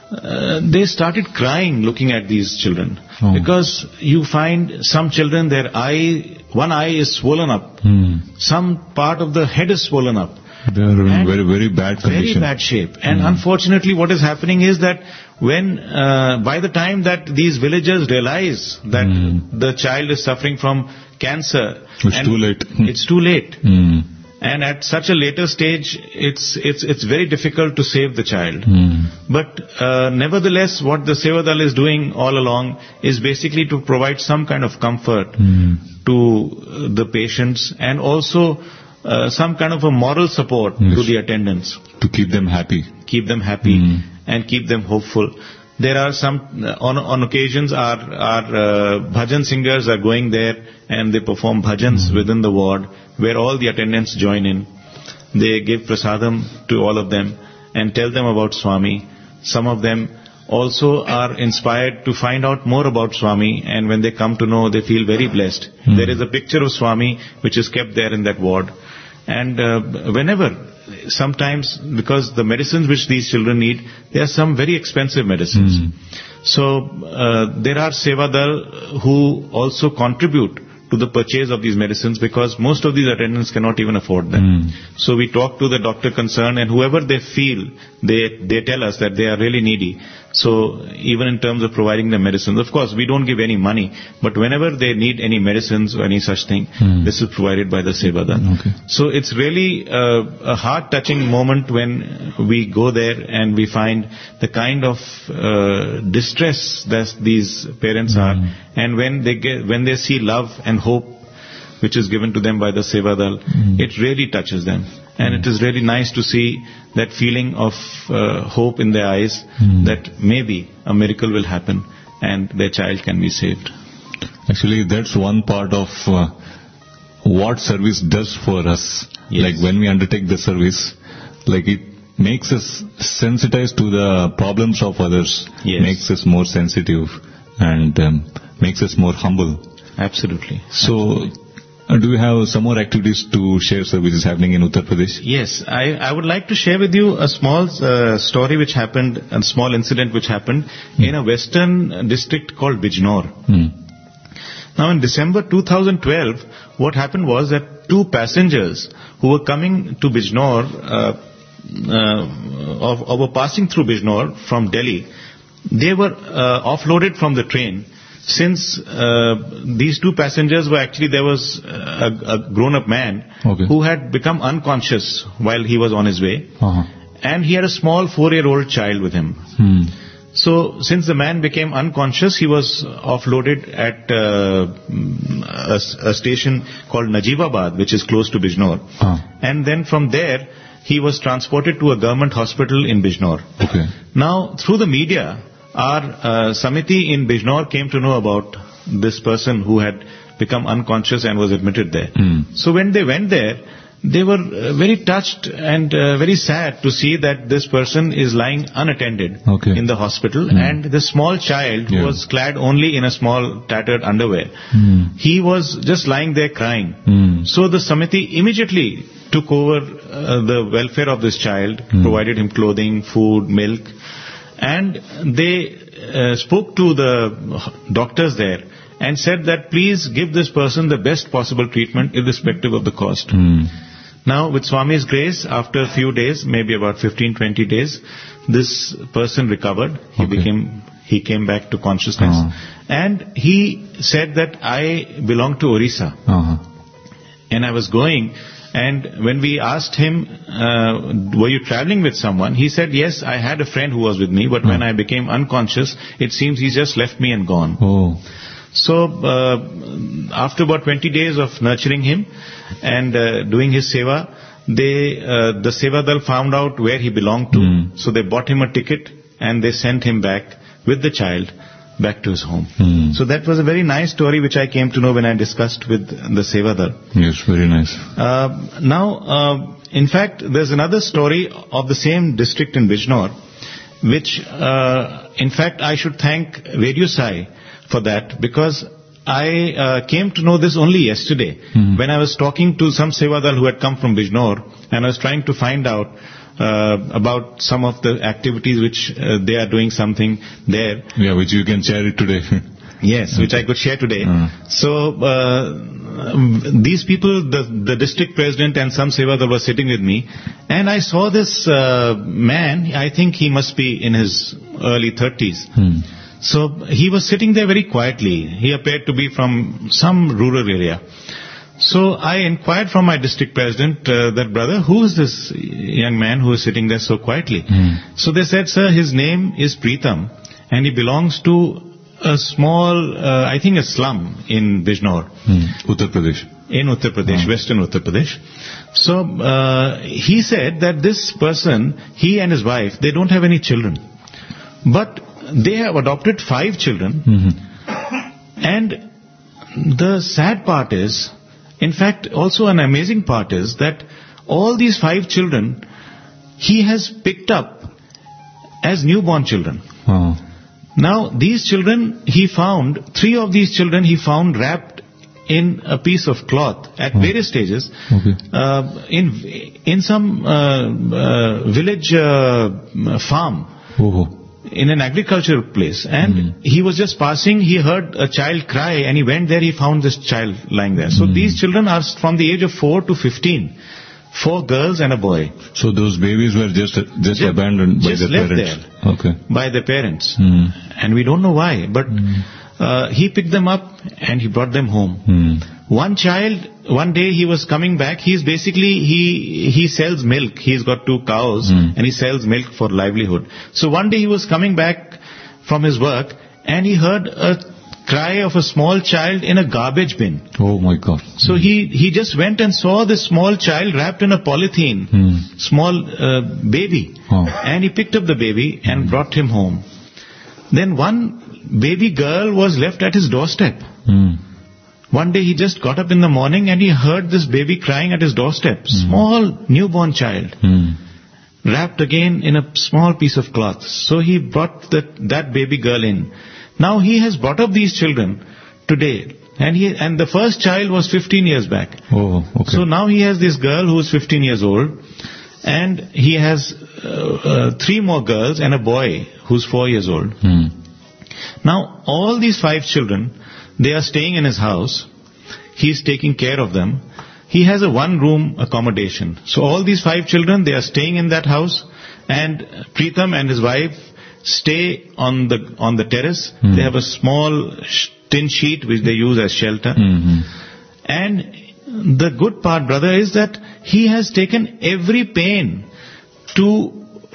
uh, they started crying looking at these children. Oh. Because you find some children, their eye, one eye is swollen up. Hmm. Some part of the head is swollen up. They are in very, very bad condition. Very bad shape. And hmm. unfortunately what is happening is that when, uh, by the time that these villagers realize that hmm. the child is suffering from cancer. It's too late. It's too late. Hmm. And at such a later stage, it's it's it's very difficult to save the child. Mm. But uh, nevertheless, what the Sevadal is doing all along is basically to provide some kind of comfort mm. to the patients, and also uh, some kind of a moral support yes. to the attendants. To keep them happy. Keep them happy mm. and keep them hopeful. There are some, on on occasions, our, our uh, bhajan singers are going there and they perform bhajans mm. within the ward, where all the attendants join in. They give prasadam to all of them and tell them about Swami. Some of them also are inspired to find out more about Swami, and when they come to know, they feel very blessed. Mm. There is a picture of Swami which is kept there in that ward. And uh, whenever, sometimes, because the medicines which these children need, they are some very expensive medicines. Mm. So uh, there are Sevadal who also contribute to the purchase of these medicines, because most of these attendants cannot even afford them. Mm. So we talk to the doctor concerned, and whoever they feel, they they tell us that they are really needy. So even in terms of providing them medicines, of course we don't give any money, but whenever they need any medicines or any such thing, mm. this is provided by the Sevadal. Okay. So it's really uh, a heart-touching moment when we go there and we find the kind of uh, distress that these parents mm. are, and when they get when they see love and hope which is given to them by the Sevadal, mm. it really touches them. And mm. it is really nice to see that feeling of uh, hope in their eyes, mm. that maybe a miracle will happen and their child can be saved. Actually, that's one part of uh, what service does for us. Yes. Like when we undertake the service, like it makes us sensitized to the problems of others, yes. makes us more sensitive. and um, makes us more humble. Absolutely. So, uh, do you have some more activities to share, sir, which is happening in Uttar Pradesh? Yes, I, I would like to share with you a small uh, story which happened, a small incident which happened mm. in a western district called Bijnor. Mm. Now in December two thousand twelve, what happened was that two passengers who were coming to Bijnor, uh, uh, or, or were passing through Bijnor from Delhi, they were uh, offloaded from the train. Since uh, these two passengers were actually, there was a, a grown-up man okay. who had become unconscious while he was on his way, uh-huh. and he had a small four-year-old child with him. Hmm. So since the man became unconscious, he was offloaded at uh, a, a station called Najibabad, which is close to Bijnor. Uh. And then from there, he was transported to a government hospital in Bijnor. Okay. Now, through the media, our uh, Samiti in Bijnor came to know about this person who had become unconscious and was admitted there. Mm. So when they went there, they were uh, very touched and uh, very sad to see that this person is lying unattended okay. in the hospital, mm. and the small child yeah. who was clad only in a small tattered underwear, mm. he was just lying there crying. Mm. So the Samiti immediately took over uh, the welfare of this child, mm. provided him clothing, food, milk, and they uh, spoke to the doctors there and said that please give this person the best possible treatment irrespective of the cost. Mm. Now, with Swami's grace, after a few days, maybe about fifteen to twenty days, this person recovered. He okay. became, he came back to consciousness. Uh-huh. And he said that I belong to Orissa. Uh-huh. And I was going, and when we asked him, uh, were you traveling with someone? He said, yes, I had a friend who was with me, but uh-huh. when I became unconscious, it seems he just left me and gone. Oh. So, uh, after about twenty days of nurturing him and uh, doing his seva, they, uh, the Seva Dal found out where he belonged to. Mm. So they bought him a ticket and they sent him back with the child back to his home. Mm. So that was a very nice story which I came to know when I discussed with the Seva Dal. Yes, very nice. Uh, now, uh, in fact, there's another story of the same district in Bijnor, which, uh, in fact, I should thank Radio Sai for that, because I uh, came to know this only yesterday mm-hmm. when I was talking to some Sevadal who had come from Bijnor, and I was trying to find out uh, about some of the activities which uh, they are doing something there. Yeah, which you can share it today. Yes, okay. which I could share today. Uh. So, uh, these people, the, the district president and some Sevadal were sitting with me, and I saw this uh, man, I think he must be in his early thirties. Hmm. So he was sitting there very quietly. He appeared to be from some rural area. So I inquired from my district president uh, that, brother, who is this young man who is sitting there so quietly? Mm. So they said, sir, his name is Pritam, and he belongs to a small, uh, I think a slum in Bijnor. Mm. Uttar Pradesh. In Uttar Pradesh, mm. western Uttar Pradesh. So uh, he said that this person, he and his wife, they don't have any children. But they have adopted five children, mm-hmm. and the sad part is, in fact, also an amazing part is that all these five children he has picked up as newborn children. Oh. Now, these children he found, three of these children he found wrapped in a piece of cloth at oh. various stages, okay. uh, in in some uh, uh, village uh, farm. Oh. In an agricultural place, and mm. he was just passing, he heard a child cry, and he went there, he found this child lying there. So mm. these children are from the age of four to fifteen, four girls and a boy. So those babies were just just, just abandoned by just their left parents? There okay. By their parents. Mm. And we don't know why, but mm. uh, he picked them up and he brought them home. Mm. One child, one day he was coming back, he's basically, he he sells milk, he's got two cows, mm. and he sells milk for livelihood. So one day he was coming back from his work, and he heard a cry of a small child in a garbage bin. Oh my God. So mm. he, he just went and saw this small child wrapped in a polythene, mm. small uh, baby, oh. and he picked up the baby and mm. brought him home. Then one baby girl was left at his doorstep. Mm. One day he just got up in the morning and he heard this baby crying at his doorstep. Mm. Small newborn child. Mm. Wrapped again in a small piece of cloth. So he brought that, that baby girl in. Now he has brought up these children today, and he and the first child was fifteen years back. Oh, okay. So now he has this girl who is fifteen years old, and he has uh, uh, three more girls and a boy who's four years old. Hmm. Now all these five children, they are staying in his house. He's taking care of them. He has a one-room accommodation. So all these five children, they are staying in that house, and Preetham and his wife stay on the on the terrace. Hmm. They have a small sh- tin sheet which they use as shelter. Hmm. And the good part, brother, is that he has taken every pain to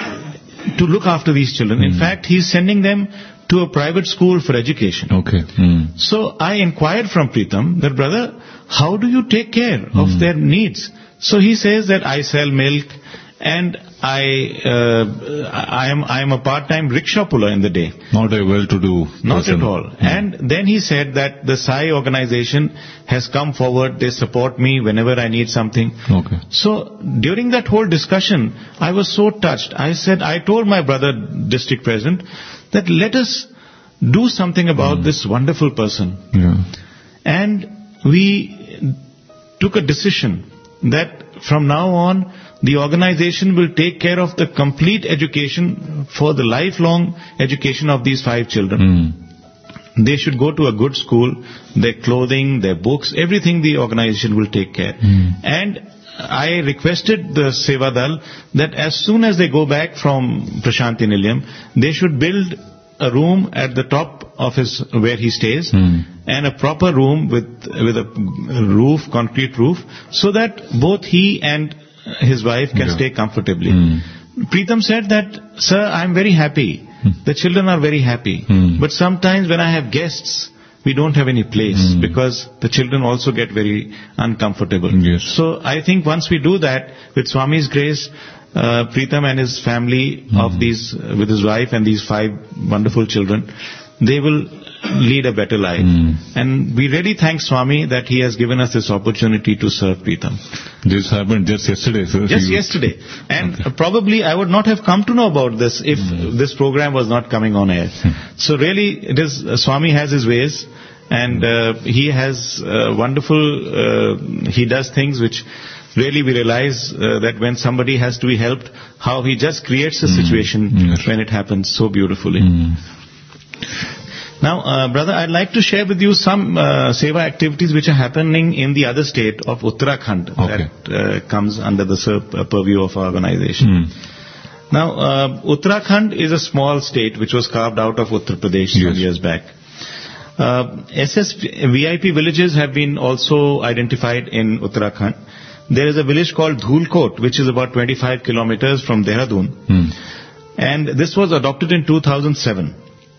to look after these children. Hmm. In fact, he's sending them to a private school for education. Okay. Hmm. So I inquired from Preetham that, brother, how do you take care of Hmm. their needs? So he says that I sell milk, and I uh, I am I am a part-time rickshaw puller in the day. Not a well-to-do Not person. at all. Hmm. And then he said that the Sai organization has come forward. They support me whenever I need something. Okay. So during that whole discussion, I was so touched. I said, I told my brother, district president, that let us do something about Hmm. this wonderful person. Yeah. And we took a decision that from now on, the organization will take care of the complete education for the lifelong education of these five children. Hmm. They should go to a good school, their clothing, their books, everything the organization will take care. Hmm. And I requested the Sevadal that as soon as they go back from Prashanti Nilayam, they should build a room at the top of his, where he stays, Hmm. and a proper room with, with a roof, concrete roof, so that both he and his wife can Yeah. stay comfortably. Hmm. Preetham said that, sir, I'm very happy. The children are very happy. Hmm. But sometimes when I have guests, we don't have any place Hmm. because the children also get very uncomfortable. Yes. So I think once we do that, with Swami's grace, uh, Preetham and his family of these, uh, with his wife and these five wonderful children, they will lead a better life. Hmm. And we really thank Swami that he has given us this opportunity to serve Preetham. This happened just yesterday, sir. Just You- yesterday. And uh, probably I would not have come to know about this if this program was not coming on air. So really, it is, uh, Swami has his ways, and uh, he has uh, wonderful, uh, he does things which really we realize uh, that when somebody has to be helped, how he just creates a situation Yes. when it happens so beautifully. Hmm. Now, uh, brother, I'd like to share with you some uh, seva activities which are happening in the other state of Uttarakhand Okay. that uh, comes under the sur- uh, purview of our organization. Hmm. Now, uh, Uttarakhand is a small state which was carved out of Uttar Pradesh some Yes. years back. Uh, S S V I P villages have been also identified in Uttarakhand. There is a village called Dhulkot, which is about twenty-five kilometers from Dehradun. Hmm. And this was adopted in two thousand seven.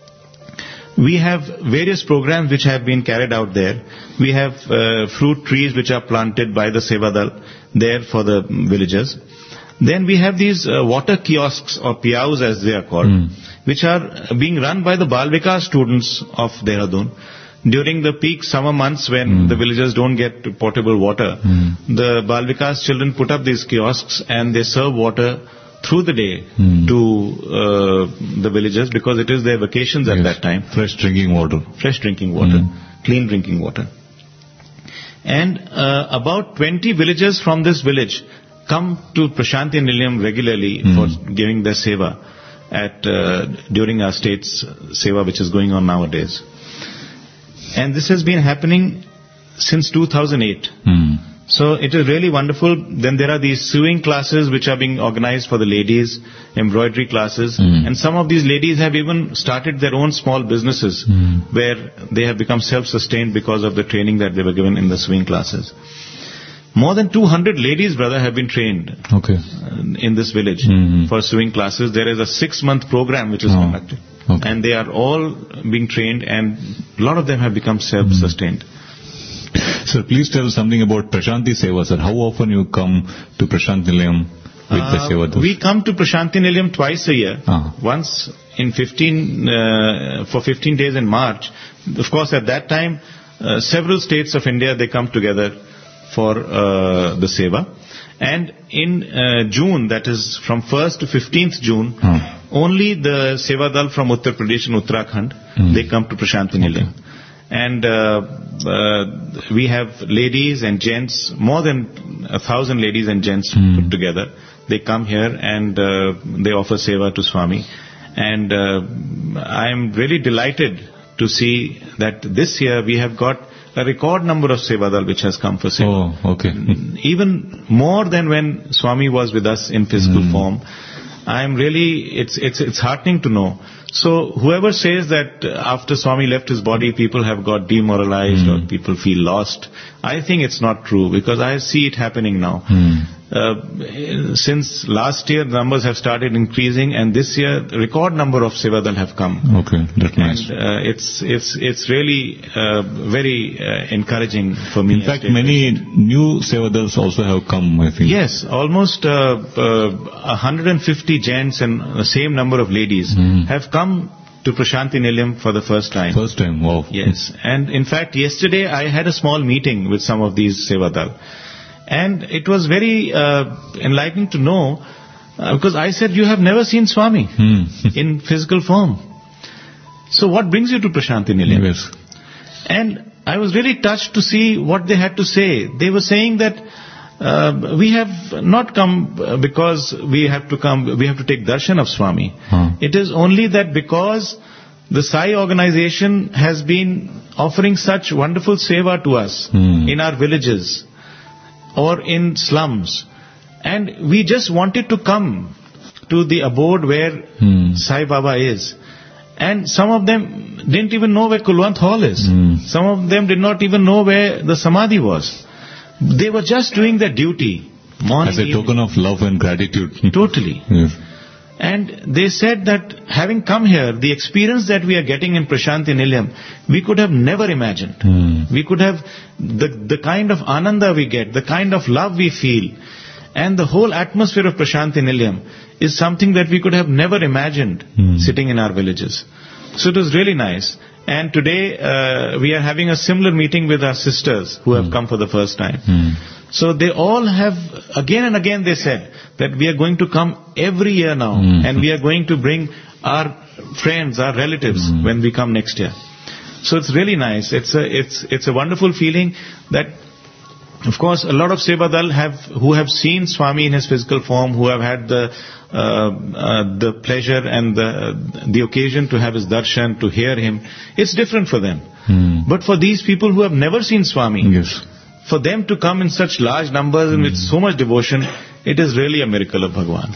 We have various programs which have been carried out there. We have uh, fruit trees which are planted by the Sevadal there for the villagers. Then we have these uh, water kiosks or piaus as they are called, Hmm. which are being run by the Bal Vikas students of Dehradun. During the peak summer months when Hmm. the villagers don't get potable water, Hmm. the Bal Vikas children put up these kiosks and they serve water through the day Hmm. to uh, the villagers because it is their vacations at Yes. that time. Fresh drinking water. Fresh drinking water, Hmm. clean drinking water. And uh, about twenty villagers from this village come to Prashanti Nilayam regularly Hmm. for giving their seva at uh, during our state's seva which is going on nowadays. And this has been happening since two thousand eight. Hmm. So it is really wonderful. Then there are these sewing classes which are being organized for the ladies, embroidery classes. Mm. And some of these ladies have even started their own small businesses Mm. where they have become self-sustained because of the training that they were given in the sewing classes. More than two hundred ladies, brother, have been trained Okay. uh, in this village Mhm. for sewing classes. There is a six-month program which is Oh. conducted. Okay. And they are all being trained and a lot of them have become self-sustained. Sir, please tell something about Prashanti Seva, sir. How often you come to Prashanti Nilayam with the Uh, Seva? we come to Prashanti Nilayam twice a year. Ah. Once in fifteen, uh, for fifteen days in March. Of course, at that time, uh, several states of India, they come together for uh, the Seva. And in uh, June, that is from first to fifteenth June, Ah. only the Sevadal from Uttar Pradesh and Uttarakhand. Mm. They come to Prashanti Nilayam. And uh, uh, we have ladies and gents, more than a thousand ladies and gents Mm. put together. They come here and uh, they offer seva to Swami. And uh, I am really delighted to see that this year we have got a record number of Sevadal which has come for seva. Oh, okay. Even more than when Swami was with us in physical Mm. form. I am really, it's, it's, it's heartening to know. So whoever says that after Swami left his body, people have got demoralized Mm. or people feel lost, I think it's not true because I see it happening now. Mm. Uh, since last year, the numbers have started increasing, and this year, record number of Sevadal have come. Okay, that's nice. And uh, it's it's it's really uh, very uh, encouraging for me. In fact, many new Sevadals also have come, I think. Yes, almost uh, uh, one hundred fifty gents and the same number of ladies Mm. have come to Prashanti Nilayam for the first time. First time, wow. Yes, and in fact, yesterday I had a small meeting with some of these Sevadal. And it was very uh, enlightening to know, uh, because I said, you have never seen Swami Hmm. in physical form. So what brings you to Prashanti Nilayam? Yes. And I was really touched to see what they had to say. They were saying that uh, we have not come uh, because we have to come, we have to take darshan of Swami. Huh. It is only that because the Sai organization has been offering such wonderful seva to us Hmm. in our villages or in slums, and we just wanted to come to the abode where Hmm. Sai Baba is. And some of them didn't even know where Kulwant Hall is. Hmm. Some of them did not even know where the Samadhi was. They were just doing their duty. Morning, As a evening. token of love and gratitude. Totally. Yes. And they said that having come here, the experience that we are getting in Prashanti Nilayam, we could have never imagined. Hmm. We could have, the, the kind of ananda we get, the kind of love we feel, and the whole atmosphere of Prashanti Nilayam is something that we could have never imagined Hmm. sitting in our villages. So it was really nice. And today uh, we are having a similar meeting with our sisters who have come for the first time. Hmm. So they all have, again and again they said that we are going to come every year now Mm. and we are going to bring our friends, our relatives Mm. when we come next year. So it's really nice. It's a, it's, it's a wonderful feeling that, of course, a lot of Sevadal have, who have seen Swami in his physical form, who have had the, uh, uh, the pleasure and the, the occasion to have his darshan, to hear him. It's different for them. Hmm. But for these people who have never seen Swami, Yes. for them to come in such large numbers and with so much devotion, it is really a miracle of Bhagwan.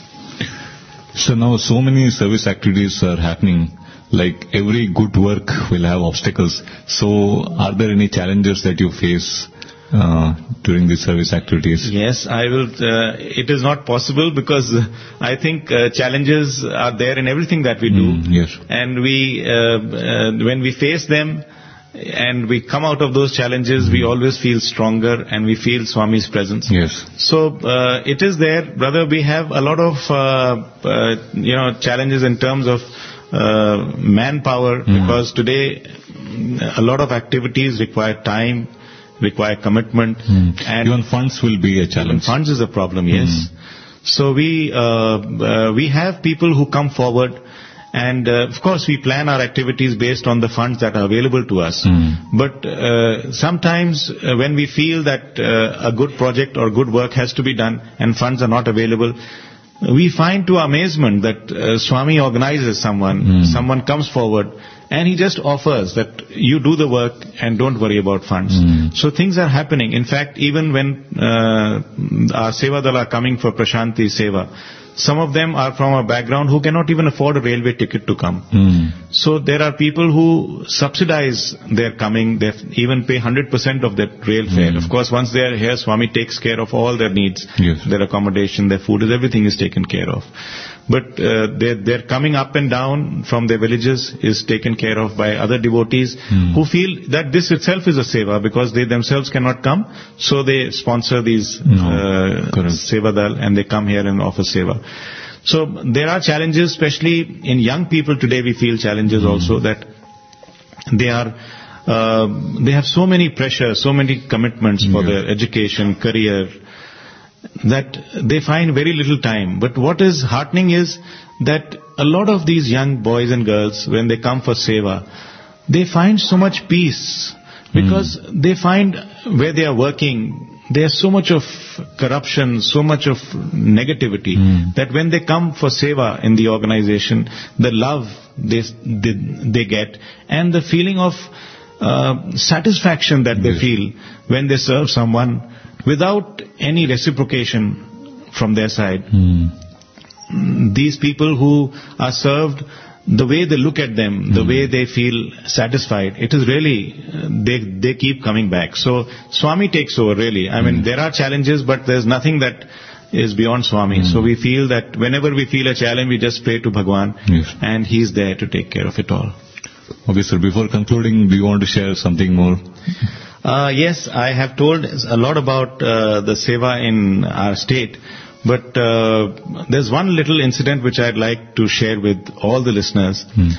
So now so many service activities are happening. Like every good work will have obstacles. So are there any challenges that you face uh, during the service activities? Yes, I will. Uh, it is not possible because uh, I think uh, challenges are there in everything that we do. Mm, yes. And we, uh, uh, when we face them and we come out of those challenges, we always feel stronger and we feel Swami's presence. Yes. So uh, it is there, brother. We have a lot of uh, uh, you know challenges in terms of uh, manpower Mm. because today mm, a lot of activities require time, require commitment, Mm. and Even funds will be a challenge. funds is a problem. Yes. So we uh, uh, we have people who come forward. And uh, of course, we plan our activities based on the funds that are available to us. Mm. But uh, sometimes uh, when we feel that uh, a good project or good work has to be done and funds are not available, we find to our amazement that uh, Swami organizes someone, Mm. someone comes forward, and he just offers that you do the work and don't worry about funds. Mm. So things are happening. In fact, even when uh, our Sevadal are coming for Prashanti Seva, some of them are from a background who cannot even afford a railway ticket to come. Mm. So there are people who subsidize their coming, they even pay one hundred percent of their rail fare. Mm. Of course, once they are here, Swami takes care of all their needs. Yes. Their accommodation, their food, everything is taken care of. But uh, their, their coming up and down from their villages is taken care of by other devotees Mm. who feel that this itself is a seva because they themselves cannot come. So they sponsor these No, uh, correct. Sevadal and they come here and offer seva. So there are challenges, especially in young people today we feel challenges Mm. also that they are, uh, they have so many pressure, so many commitments for Yeah. their education, career, that they find very little time. But what is heartening is that a lot of these young boys and girls, when they come for seva, they find so much peace, because mm. they find where they are working, there's so much of corruption, so much of negativity, mm. that when they come for seva in the organization, the love they, they, they get, and the feeling of uh, satisfaction that they yes. feel when they serve someone without any reciprocation from their side. Mm. These people who are served, the way they look at them, the mm. way they feel satisfied, it is really, they they keep coming back. So Swami takes over, really. I mm. mean, there are challenges, but there's nothing that is beyond Swami. Mm. So we feel that whenever we feel a challenge, we just pray to Bhagwan, yes. and He's there to take care of it all. Okay, sir, before concluding, do you want to share something more? Uh, yes, I have told a lot about uh, the seva in our state. But uh, there's one little incident which I'd like to share with all the listeners. Hmm.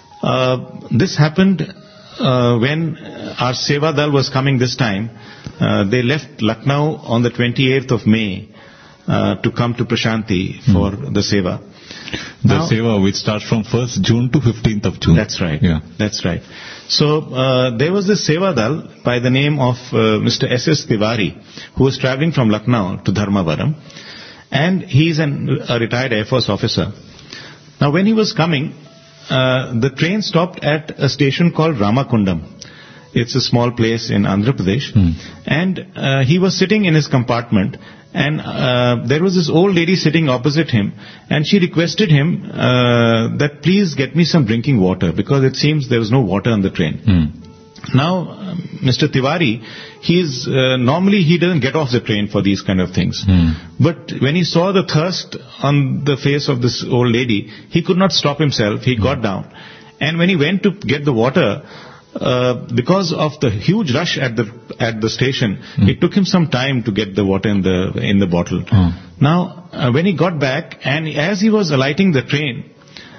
Uh, this happened uh, when our Seva Dal was coming this time. Uh, they left Lucknow on the twenty-eighth of May uh, to come to Prashanti hmm. for the Seva. The now, Seva which starts from first June to fifteenth of June. That's right. Yeah. That's right. So uh, there was this Seva Dal by the name of uh, Mister S S Tiwari, who was traveling from Lucknow to Dharmavaram. And he's an, a retired Air Force officer. Now when he was coming, uh, the train stopped at a station called Ramakundam. It's a small place in Andhra Pradesh. Hmm. And uh, he was sitting in his compartment, and uh, there was this old lady sitting opposite him, and she requested him uh, that please get me some drinking water, because it seems there was no water on the train. Hmm. Now, uh, Mister Tiwari, he's, uh, normally he doesn't get off the train for these kind of things. Hmm. But when he saw the thirst on the face of this old lady, he could not stop himself. He hmm. got down. And when he went to get the water, uh, because of the huge rush at the, at the station, hmm. it took him some time to get the water in the, in the bottle. Hmm. Now, uh, when he got back, and as he was alighting the train,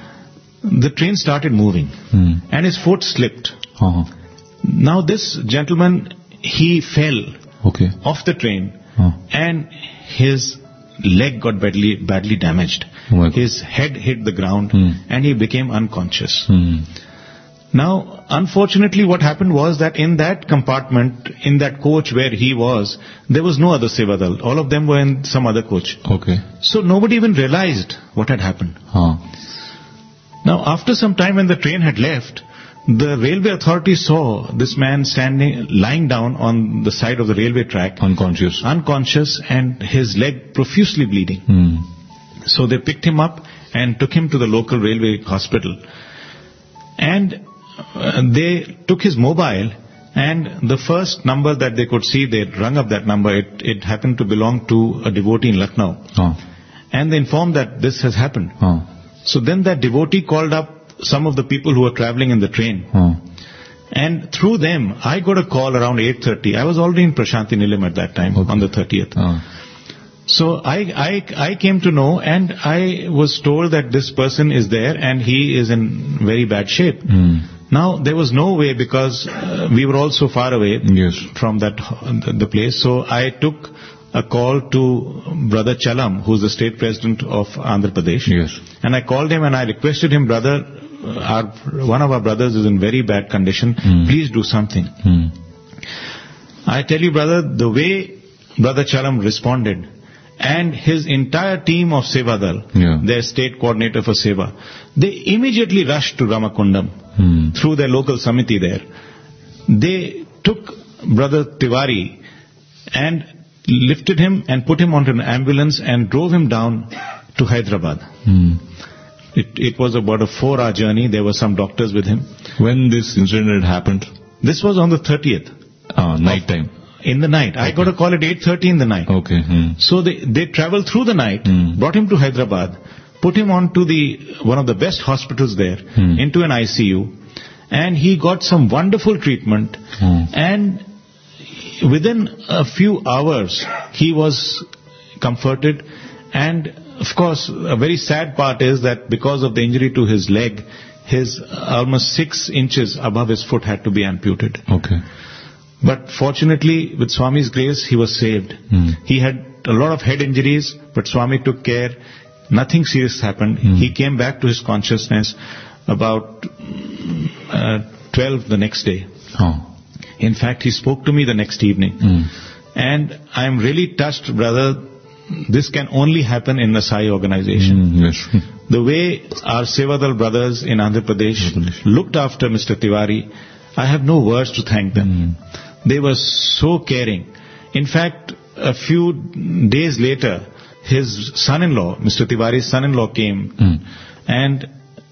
the train started moving. Hmm. And his foot slipped. Uh-huh. Now this gentleman, he fell okay. off the train, huh. and his leg got badly badly damaged. Oh his head hit the ground, hmm. and he became unconscious. Hmm. Now, unfortunately, what happened was that in that compartment, in that coach where he was, there was no other Seva Dal. All of them were in some other coach. Okay. So nobody even realized what had happened. Huh. Now, after some time when the train had left, the railway authority saw this man standing, lying down on the side of the railway track. Unconscious. Unconscious, and his leg profusely bleeding. Hmm. So they picked him up and took him to the local railway hospital. And uh, they took his mobile, and the first number that they could see, they rung up that number. It, it happened to belong to a devotee in Lucknow. Oh. And they informed that this has happened. Oh. So then that devotee called up some of the people who were traveling in the train. Hmm. And through them, I got a call around eight thirty. I was already in Prashanti Nilayam at that time, okay. on the thirtieth. Hmm. So I, I, I came to know, and I was told that this person is there and he is in very bad shape. Hmm. Now, there was no way, because uh, we were all so far away yes. from that the place. So I took a call to Brother Chalam, who's the state president of Andhra Pradesh. Yes. And I called him and I requested him, brother, our, one of our brothers is in very bad condition. Mm. Please do something. Mm. I tell you, brother, the way Brother Chalam responded, and his entire team of Seva Dal, yeah. their state coordinator for Seva, they immediately rushed to Ramakundam mm. through their local samiti there. They took Brother Tiwari and lifted him and put him onto an ambulance and drove him down to Hyderabad. Mm. It, it was about a four-hour journey. There were some doctors with him. When this incident had happened? This was on the thirtieth. Ah, night time. In the night. Okay. I got a call at eight thirty in the night. Okay. Hmm. So they, they traveled through the night, hmm. brought him to Hyderabad, put him on to the, one of the best hospitals there, hmm. into an I C U, and he got some wonderful treatment, hmm. and within a few hours, he was comforted. And of course, a very sad part is that because of the injury to his leg, his almost six inches above his foot had to be amputated. Okay. But fortunately, with Swami's grace, he was saved. Mm. He had a lot of head injuries, but Swami took care. Nothing serious happened. Mm. He came back to his consciousness about uh, twelve the next day. Oh. In fact, he spoke to me the next evening. Mm. And I am really touched, brother. This can only happen in the Sai organization. Mm, yes. The way our Sevadal brothers in Andhra Pradesh looked after Mister Tiwari, I have no words to thank them. Mm. They were so caring. In fact, a few days later, his son-in-law, Mister Tiwari's son-in-law came Mm. and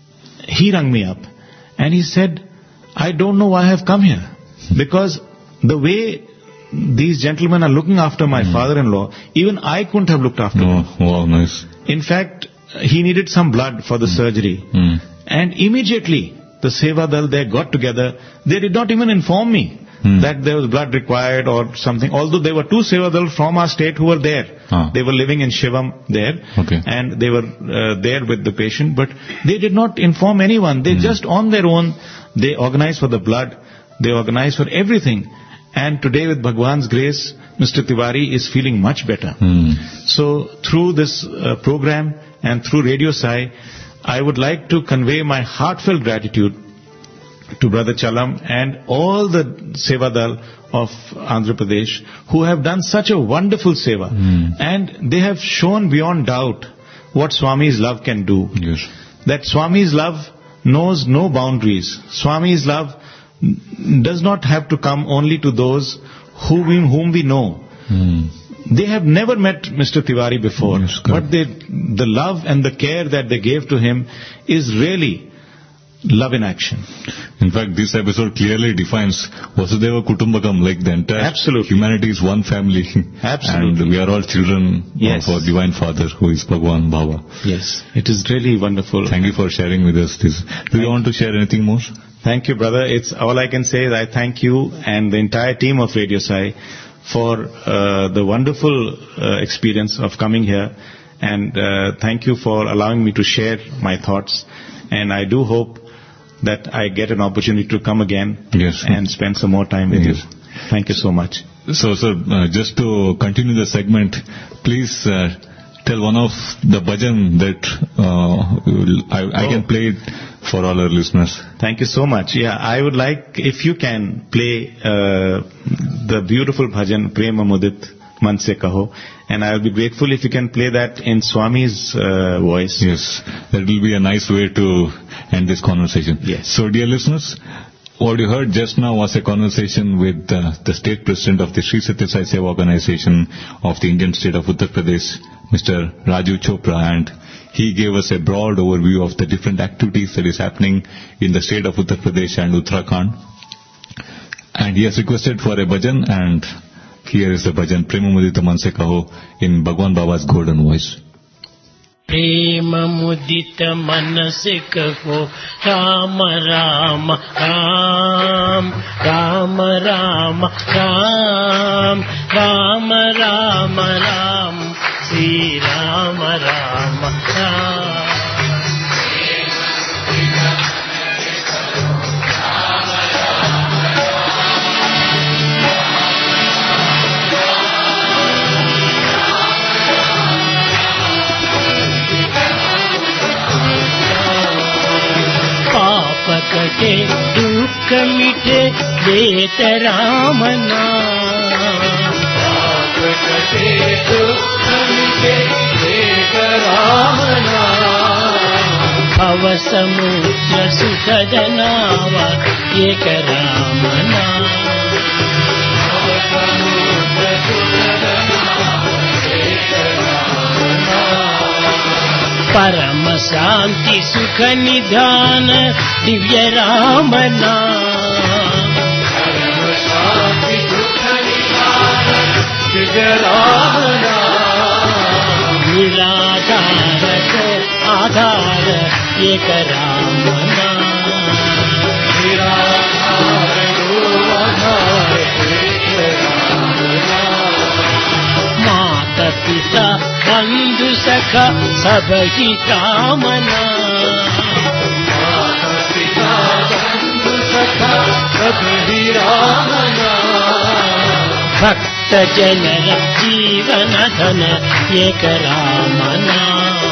he rang me up and he said, I don't know why I have come here. Because the way these gentlemen are looking after my mm. father-in-law, even I couldn't have looked after Oh, him. wow, nice. In fact, he needed some blood for the mm. surgery. Mm. And immediately, the Sevadal there got together. They did not even inform me mm. that there was blood required or something. Although there were two Sevadal from our state who were there. Ah. They were living in Shivam there. Okay. And they were uh, there with the patient. But they did not inform anyone. They mm. just on their own, they organized for the blood. They organized for everything. And today with Bhagwan's grace, Mister Tiwari is feeling much better. Mm. So through this uh, program and through Radio Sai, I would like to convey my heartfelt gratitude to Brother Chalam and all the Sevadal of Andhra Pradesh who have done such a wonderful seva. Mm. And they have shown beyond doubt what Swami's love can do. Yes. That Swami's love knows no boundaries. Swami's love does not have to come only to those who we, whom we know. Mm. They have never met Mister Tiwari before, Yes, but they, the love and the care that they gave to him is really love in action. In fact, this episode clearly defines Vasudeva Kutumbakam, like the entire Absolutely. humanity is one family. Absolutely. And we are all children Yes. of our Divine Father, who is Bhagwan Baba. Yes, it is really wonderful. Thank you for sharing with us this. Do you want to share anything more? Thank you, brother. It's all I can say is I thank you and the entire team of Radio Sai for uh, the wonderful uh, experience of coming here, and uh, thank you for allowing me to share my thoughts. And I do hope that I get an opportunity to come again Yes. and spend some more time with Yes. you. Thank you so much. So, sir, uh, just to continue the segment, please uh, tell one of the bhajan that uh, I, I Oh. can play it for all our listeners. Thank you so much. Yeah, I would like, if you can, play uh, the beautiful bhajan, Prema Mudit Man Se Kaho, and I will be grateful if you can play that in Swami's uh, voice. Yes, that will be a nice way to end this conversation. Yes. So, dear listeners, what you heard just now was a conversation with uh, the state president of the Sri Satya Sai Seva organization of the Indian state of Uttar Pradesh, Mister Raju Chopra, and he gave us a broad overview of the different activities that is happening in the state of Uttar Pradesh and Uttarakhand. And he has requested for a bhajan, and here is the bhajan, Prema Mudita Man Se Kaho, in Bhagwan Baba's golden voice. प्रेम मुदित मन से कहो राम राम राम राम राम राम राम राम राम श्री राम राम राम कटे दुख मिटे देत राम नाम कटे दुख मिटे देत राम नाम भव समुद्र सुख जनावा एक राम नाम भव समुद्र सुख जनावा एक राम नाम परम शांति सुख निधान दिव्य राम नाम परम शांति सुख निधान दिव्य राम नाम निराधार को आधार एक राम नाम निराधार को आधार एक राम नाम माता पिता बंधु सखा सब ही कामना माता पिता बंधु सखा सब ही रामना भक्त जनर जीव जीवन धन एक राम नाम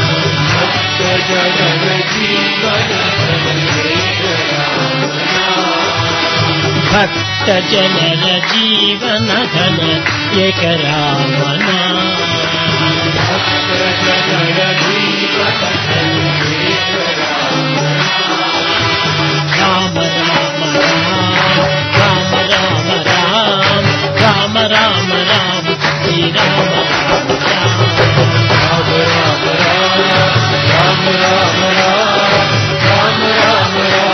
भक्त जनर जीवन धन एक राम नाम Ram Ram Ram Ram Ram Ram Ram Ram Shri Ram Ram Ram Ram Ram Ram Ram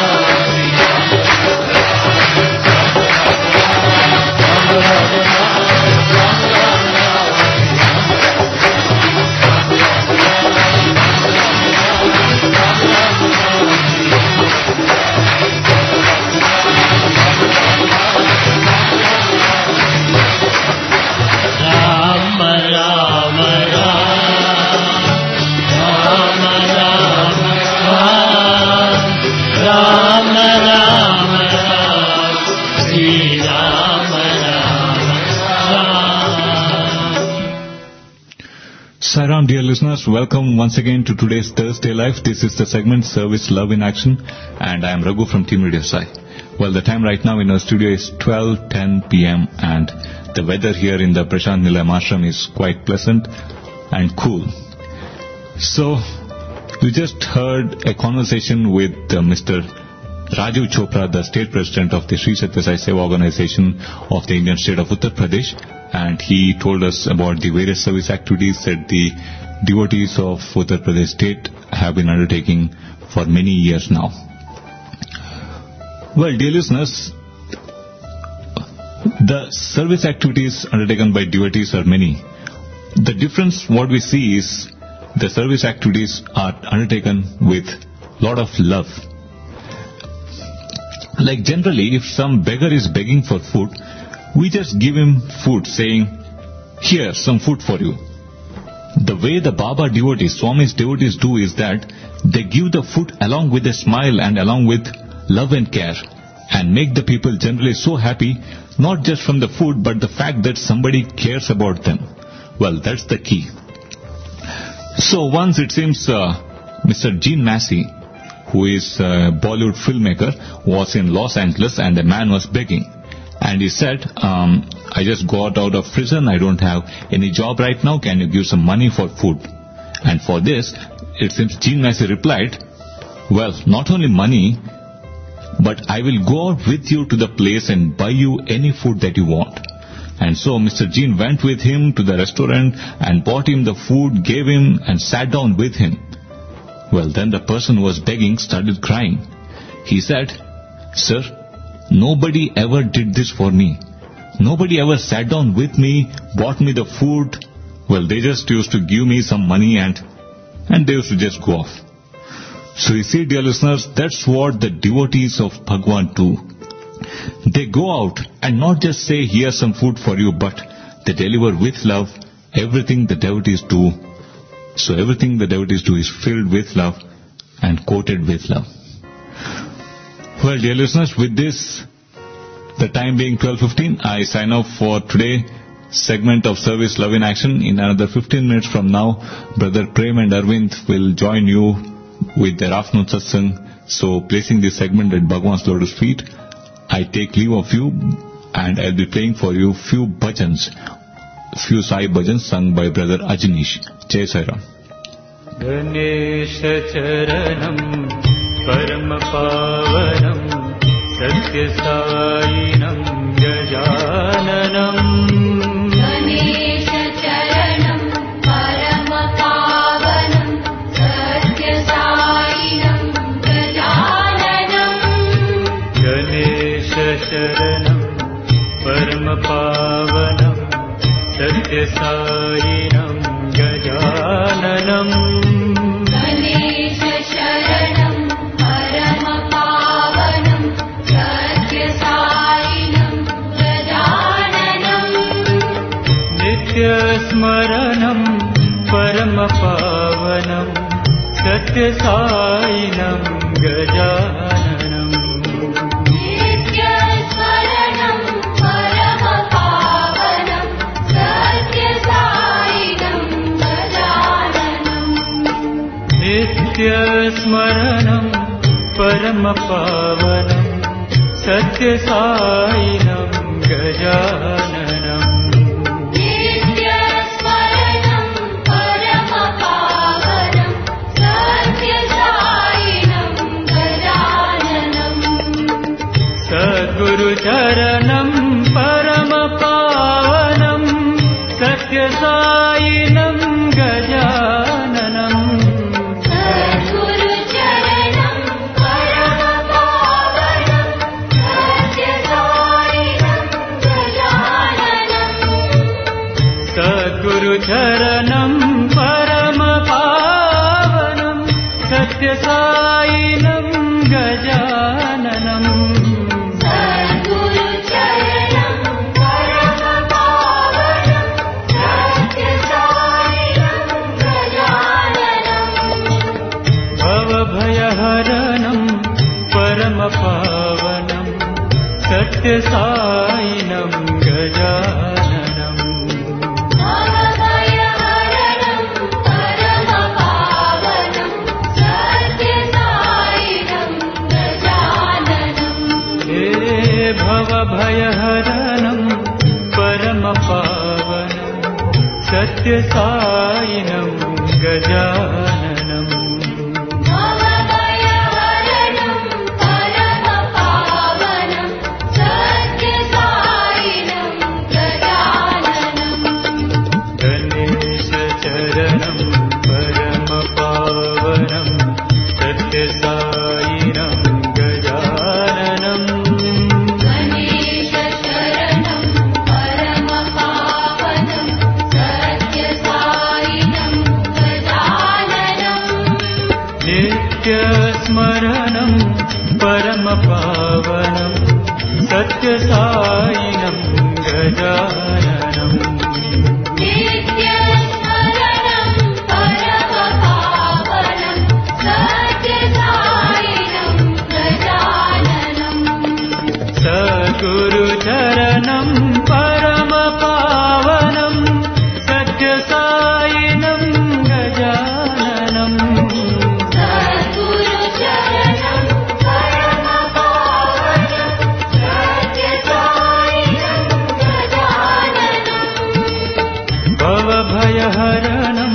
Sairam, dear listeners, welcome once again to today's Thursday Live. This is the segment Service Love in Action, and I am Raghu from Team Radio Sai. Well, the time right now in our studio is twelve ten p m and the weather here in the Prashant Nilayam Ashram is quite pleasant and cool. So, you just heard a conversation with uh, Mister Rajiv Chopra, the state president of the Sri Satya Sai Seva organization of the Indian state of Uttar Pradesh, and he told us about the various service activities that the devotees of Uttar Pradesh state have been undertaking for many years now. Well, dear listeners, the service activities undertaken by devotees are many. The difference what we see is the service activities are undertaken with lot of love. Like generally, if some beggar is begging for food, we just give him food saying, here, some food for you. The way the Baba devotees, Swami's devotees do is that they give the food along with a smile and along with love and care and make the people generally so happy, not just from the food but the fact that somebody cares about them. Well, that's the key. So once it seems uh, Mister Gene Massey, who is a Bollywood filmmaker, was in Los Angeles and a man was begging. And he said, um, I just got out of prison, I don't have any job right now, can you give some money for food? And for this, it seems Gene Massey replied, well, not only money, but I will go out with you to the place and buy you any food that you want. And so Mister Gene went with him to the restaurant and bought him the food, gave him and sat down with him. Well, then the person who was begging started crying. He said, sir, nobody ever did this for me. Nobody ever sat down with me, bought me the food. Well, they just used to give me some money and and they used to just go off. So you see, dear listeners, that's what the devotees of Bhagwan do. They go out and not just say, here's some food for you, but they deliver with love everything the devotees do. So everything the devotees do is filled with love and coated with love. Well, dear listeners, with this, the time being twelve fifteen, I sign off for today segment of Service Love in Action. In another fifteen minutes from now, Brother Prem and Arvind will join you with their afternoon satsang. So placing this segment at Bhagwan's lotus feet, I take leave of you and I'll be playing for you few bhajans, few Sai bhajans sung by Brother Ajnish. Jai Sai Ram. Ganesha Charanam Param Pavanam Satya Sainam Gajananam Ganesha Charanam Param Pavanam Satya Sainam Gajananam Ganesha Charanam Param Pavanam Satya Sainam Gajananam Ganesha Sharanam Param Pavanam Satya Sainam Gajananam Nitya Smaranam Param Pavanam Satya Sainam Gajananam Nitya Smaranam Param Pavanam Satya नित्यस्मरणं परमपावनं सत्यसायिनं गजाननम् नित्यस्मरणं परमपावनं सत्यसायिनं गजाननम् सद्गुरुचरणं परमपावनं सत्यसायिनं गजाननम् सद्गुरुचरणं परमपावनं सत्यसायिनं गजाननम् सद्गुरुचरणं परमपावनं सत्यसायिनं गजाननम् सद्गुरुचरणं परमपावनं सत्यसायिनं गजाननम् भवभयहरणं परमपावनं सत्यसायिनं गजाननम् भवभयहरणं परमपावनं सत्यसायिनं गजाननम् हे भवभयहरणं परमपावनं सत्यसायिनं गजाननम् भवभयहरणं परमपावनं सत्यसायिनं गजाननम् गणेशचरणं परमपावनं सत्यसायिनं गजाननम् गणेशशरणं परमपावनं सत्यसायिनं गजाननम् नित्यस्मरणं परमपावनं सत्यसायिनं गजाननम् नित्यस्मरणं परमपावनं सत्यसायिनं गजाननम् सद्गुरुचरणं परमपावनं सत्यसायिनं गजाननम् सद्गुरुचरणं परमपावनं सत्यसायिनं गजाननम् भवभयहरणं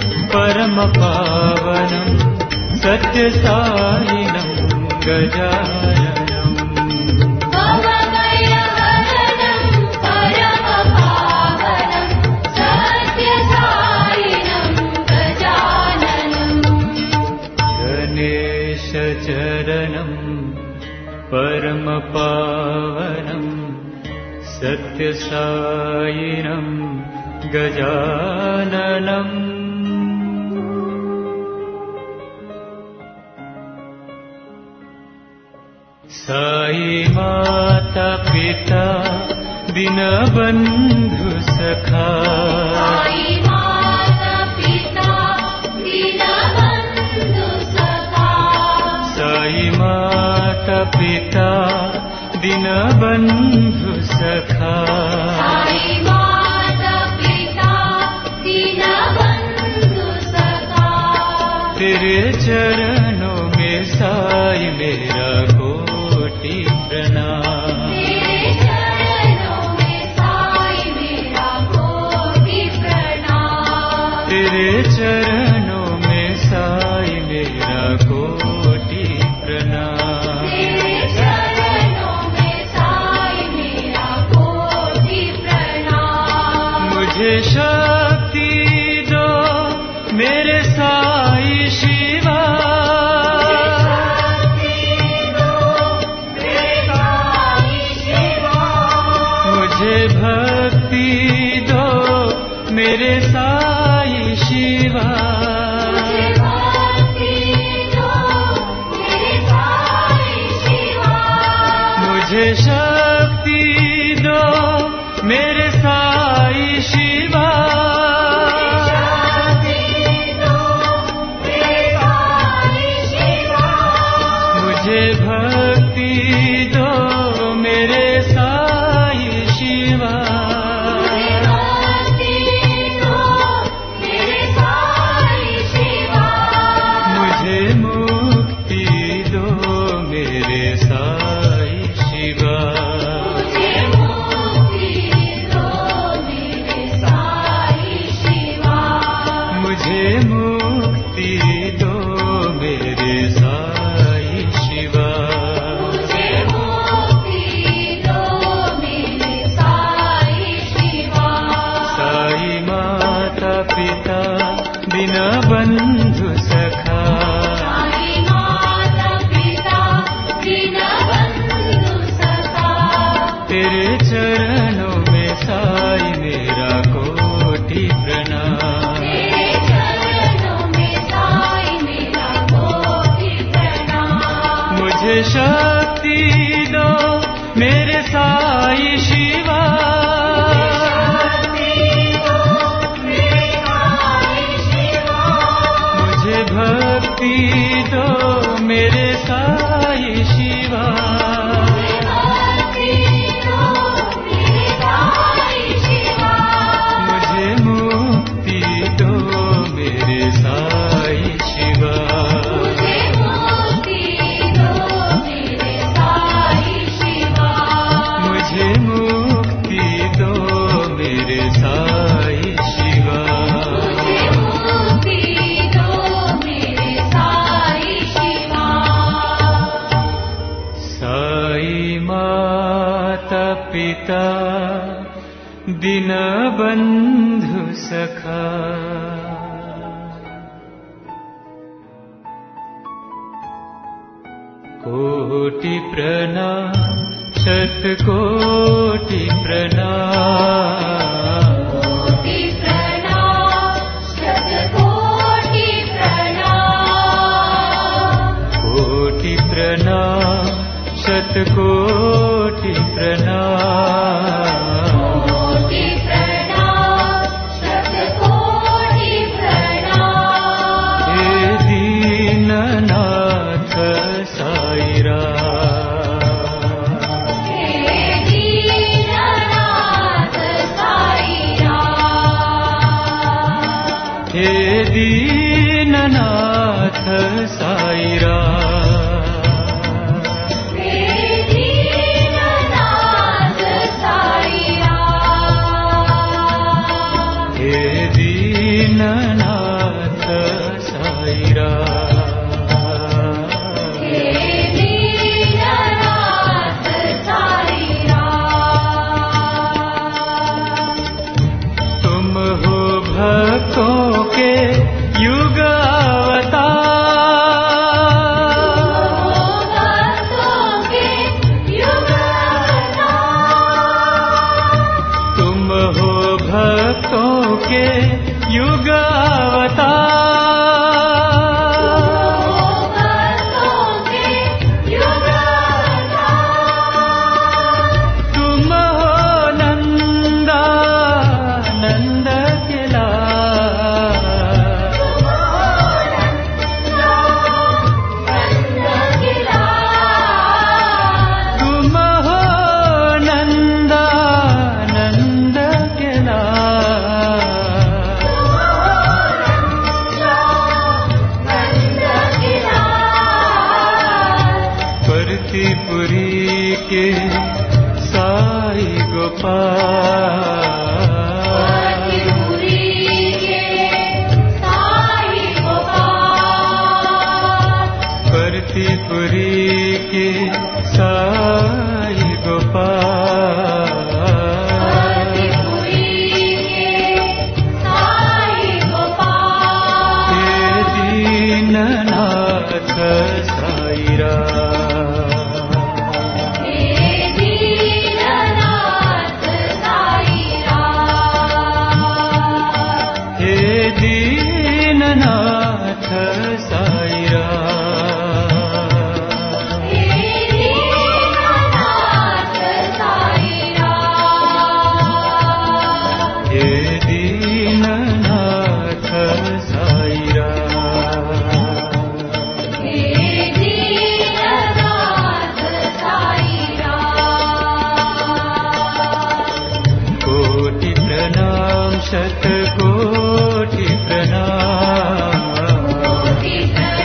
परमपावनं सत्यसायिनं गजाननम् भवभयहरणं परमपावनं सत्यसायिनं गजाननम् गणेशचरणं परमपावनं सत्यसायिनं गजाननम् साई माता पिता दीनबन्धु सखा साई माता पिता दीनबन्धु सखा साई माता पिता दीनबन्धु सखा साई माता पिता दीनबन्धु सखा तेरे चरणों में साई मेरा कोटि प्रणाम तेरे चरणों में साई मेरा कोटि प्रणाम तेरे चरणों में साई मेरा कोटि प्रणाम तेरे चरणों में साई मेरा कोटि प्रणाम मुझे शक्ति दो मेरे साई शिवा मुझे भक्ति दो मेरे साई शिवा मुझे शक्ति दो मेरे साई शिवा मुझे भक्ति दो मेरे साई शिवा पिता दीनबंधु सखा साई माता पिता दीनबंधु सखा तेरे चरणों में साई मेरा कोटि प्रणाम तेरे चरणों में साई मेरा कोटि प्रणाम मुझे शक्ति दो मेरे साई शिवा मुझे भक्ति दो मेरे साई शिवा मुझे मुक्ति दो मेरे साई शिवा मुझे मुक्ति दो मेरे साई शिवा साई माता पिता दीनबंधु सखा कोटि प्रणाम शतकोटि प्रणाम कोटि प्रणाम शतकोटि प्रणाम कोटि प्रणाम शतकोटि प्रणाम कोटि प्रणाम शतकोटि प्रणाम हे दीननाथ साई राम हे दीननाथ साई राम हे दीननाथ साई राम हे दीननाथ साई राम हे दीननाथ साई राम हे दीननाथ साई राम तुम हो भक्तों के युग अवतार भक्तों के युग तुम हो भक्तों के युग अवतार भक्तों के युग तुम हो नंदा नंद के लाल तुम हो नंदा नंद के लाल परतीपुरी के साई गोपाल परतीपुरी के साई गोपाल हे दीननाथ साई राम हे दीननाथ साई राम हे दीननाथ साई राम कोटि प्रणाम शतकोटि प्रणाम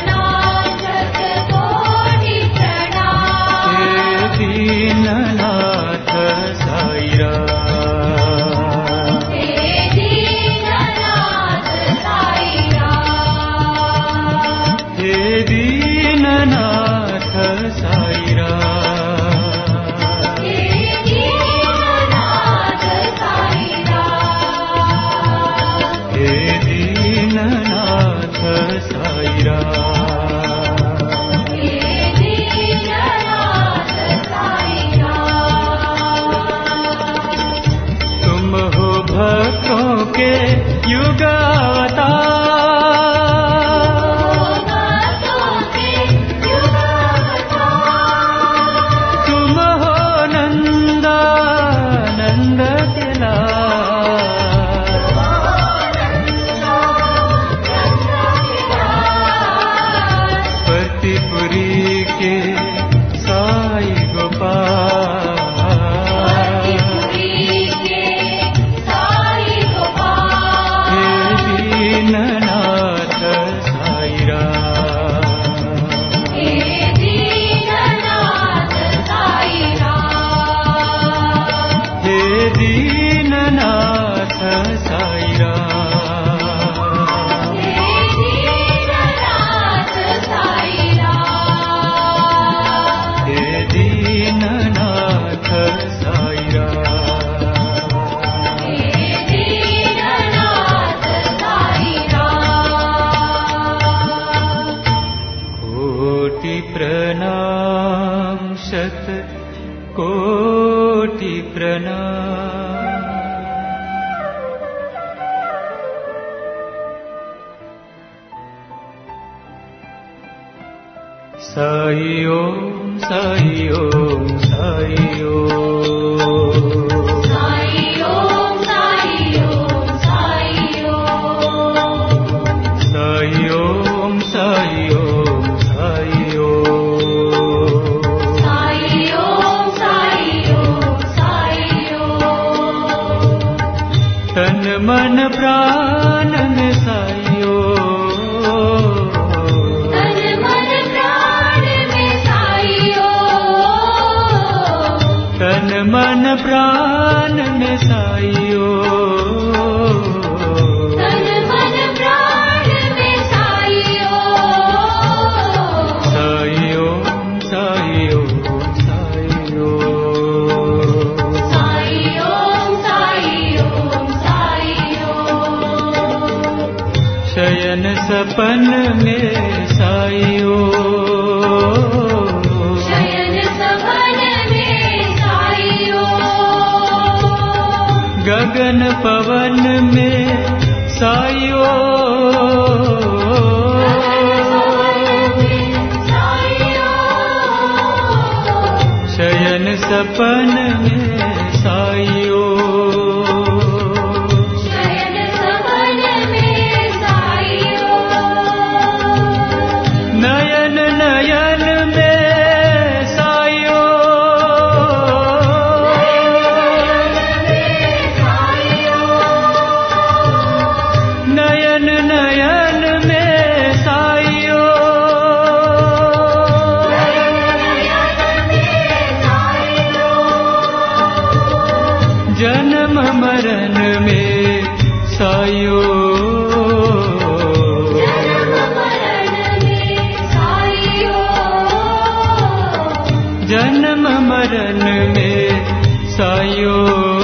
साई ओम साई ओम साई ओम साई ओम साई ओम साई ओम साई ओम साई ओम साई ओम साई ओम साई ओम साई ओम तन मन प्राण में साई ओम तन मन प्राण में साईयो तन मन प्राण में साईयो साईयो साईयो साईयो साईयो साईयो साईयो शयन सपन में साईयो गगन पवन में साईयो शयन सपन में साईयो शयन सपन में साईयो नयन नयन में साईयो नयन नयन में साईयो जन्म मरण में साईयो जन्म मरण में साईयो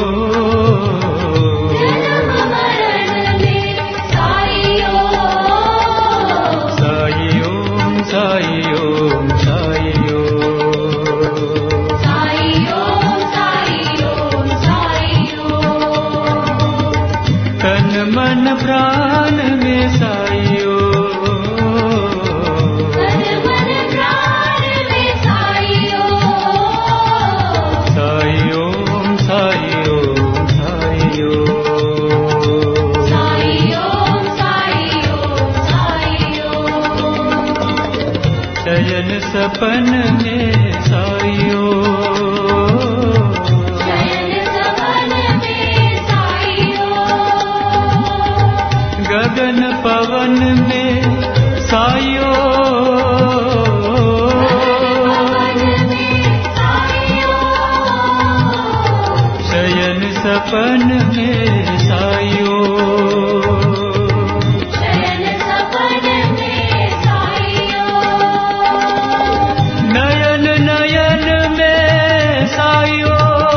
मन प्राण में साईयो तन मन प्राण में साईयो साईयो साईयो साईयो साईयो साईयो साईयो शयन सपन में साईयो गगन पवन में साईयो शयन सपन में साईयो शयन सपन में साईयो नयन नयन में साईयो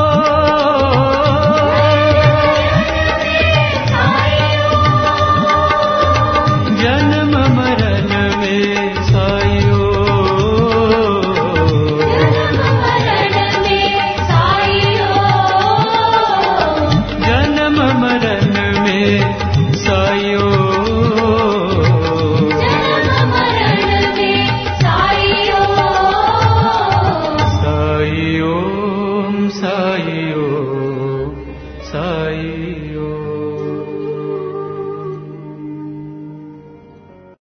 जन्म मरण में साईयो जन्म मरण में साईयो जन्म సాయి ఓ సాయి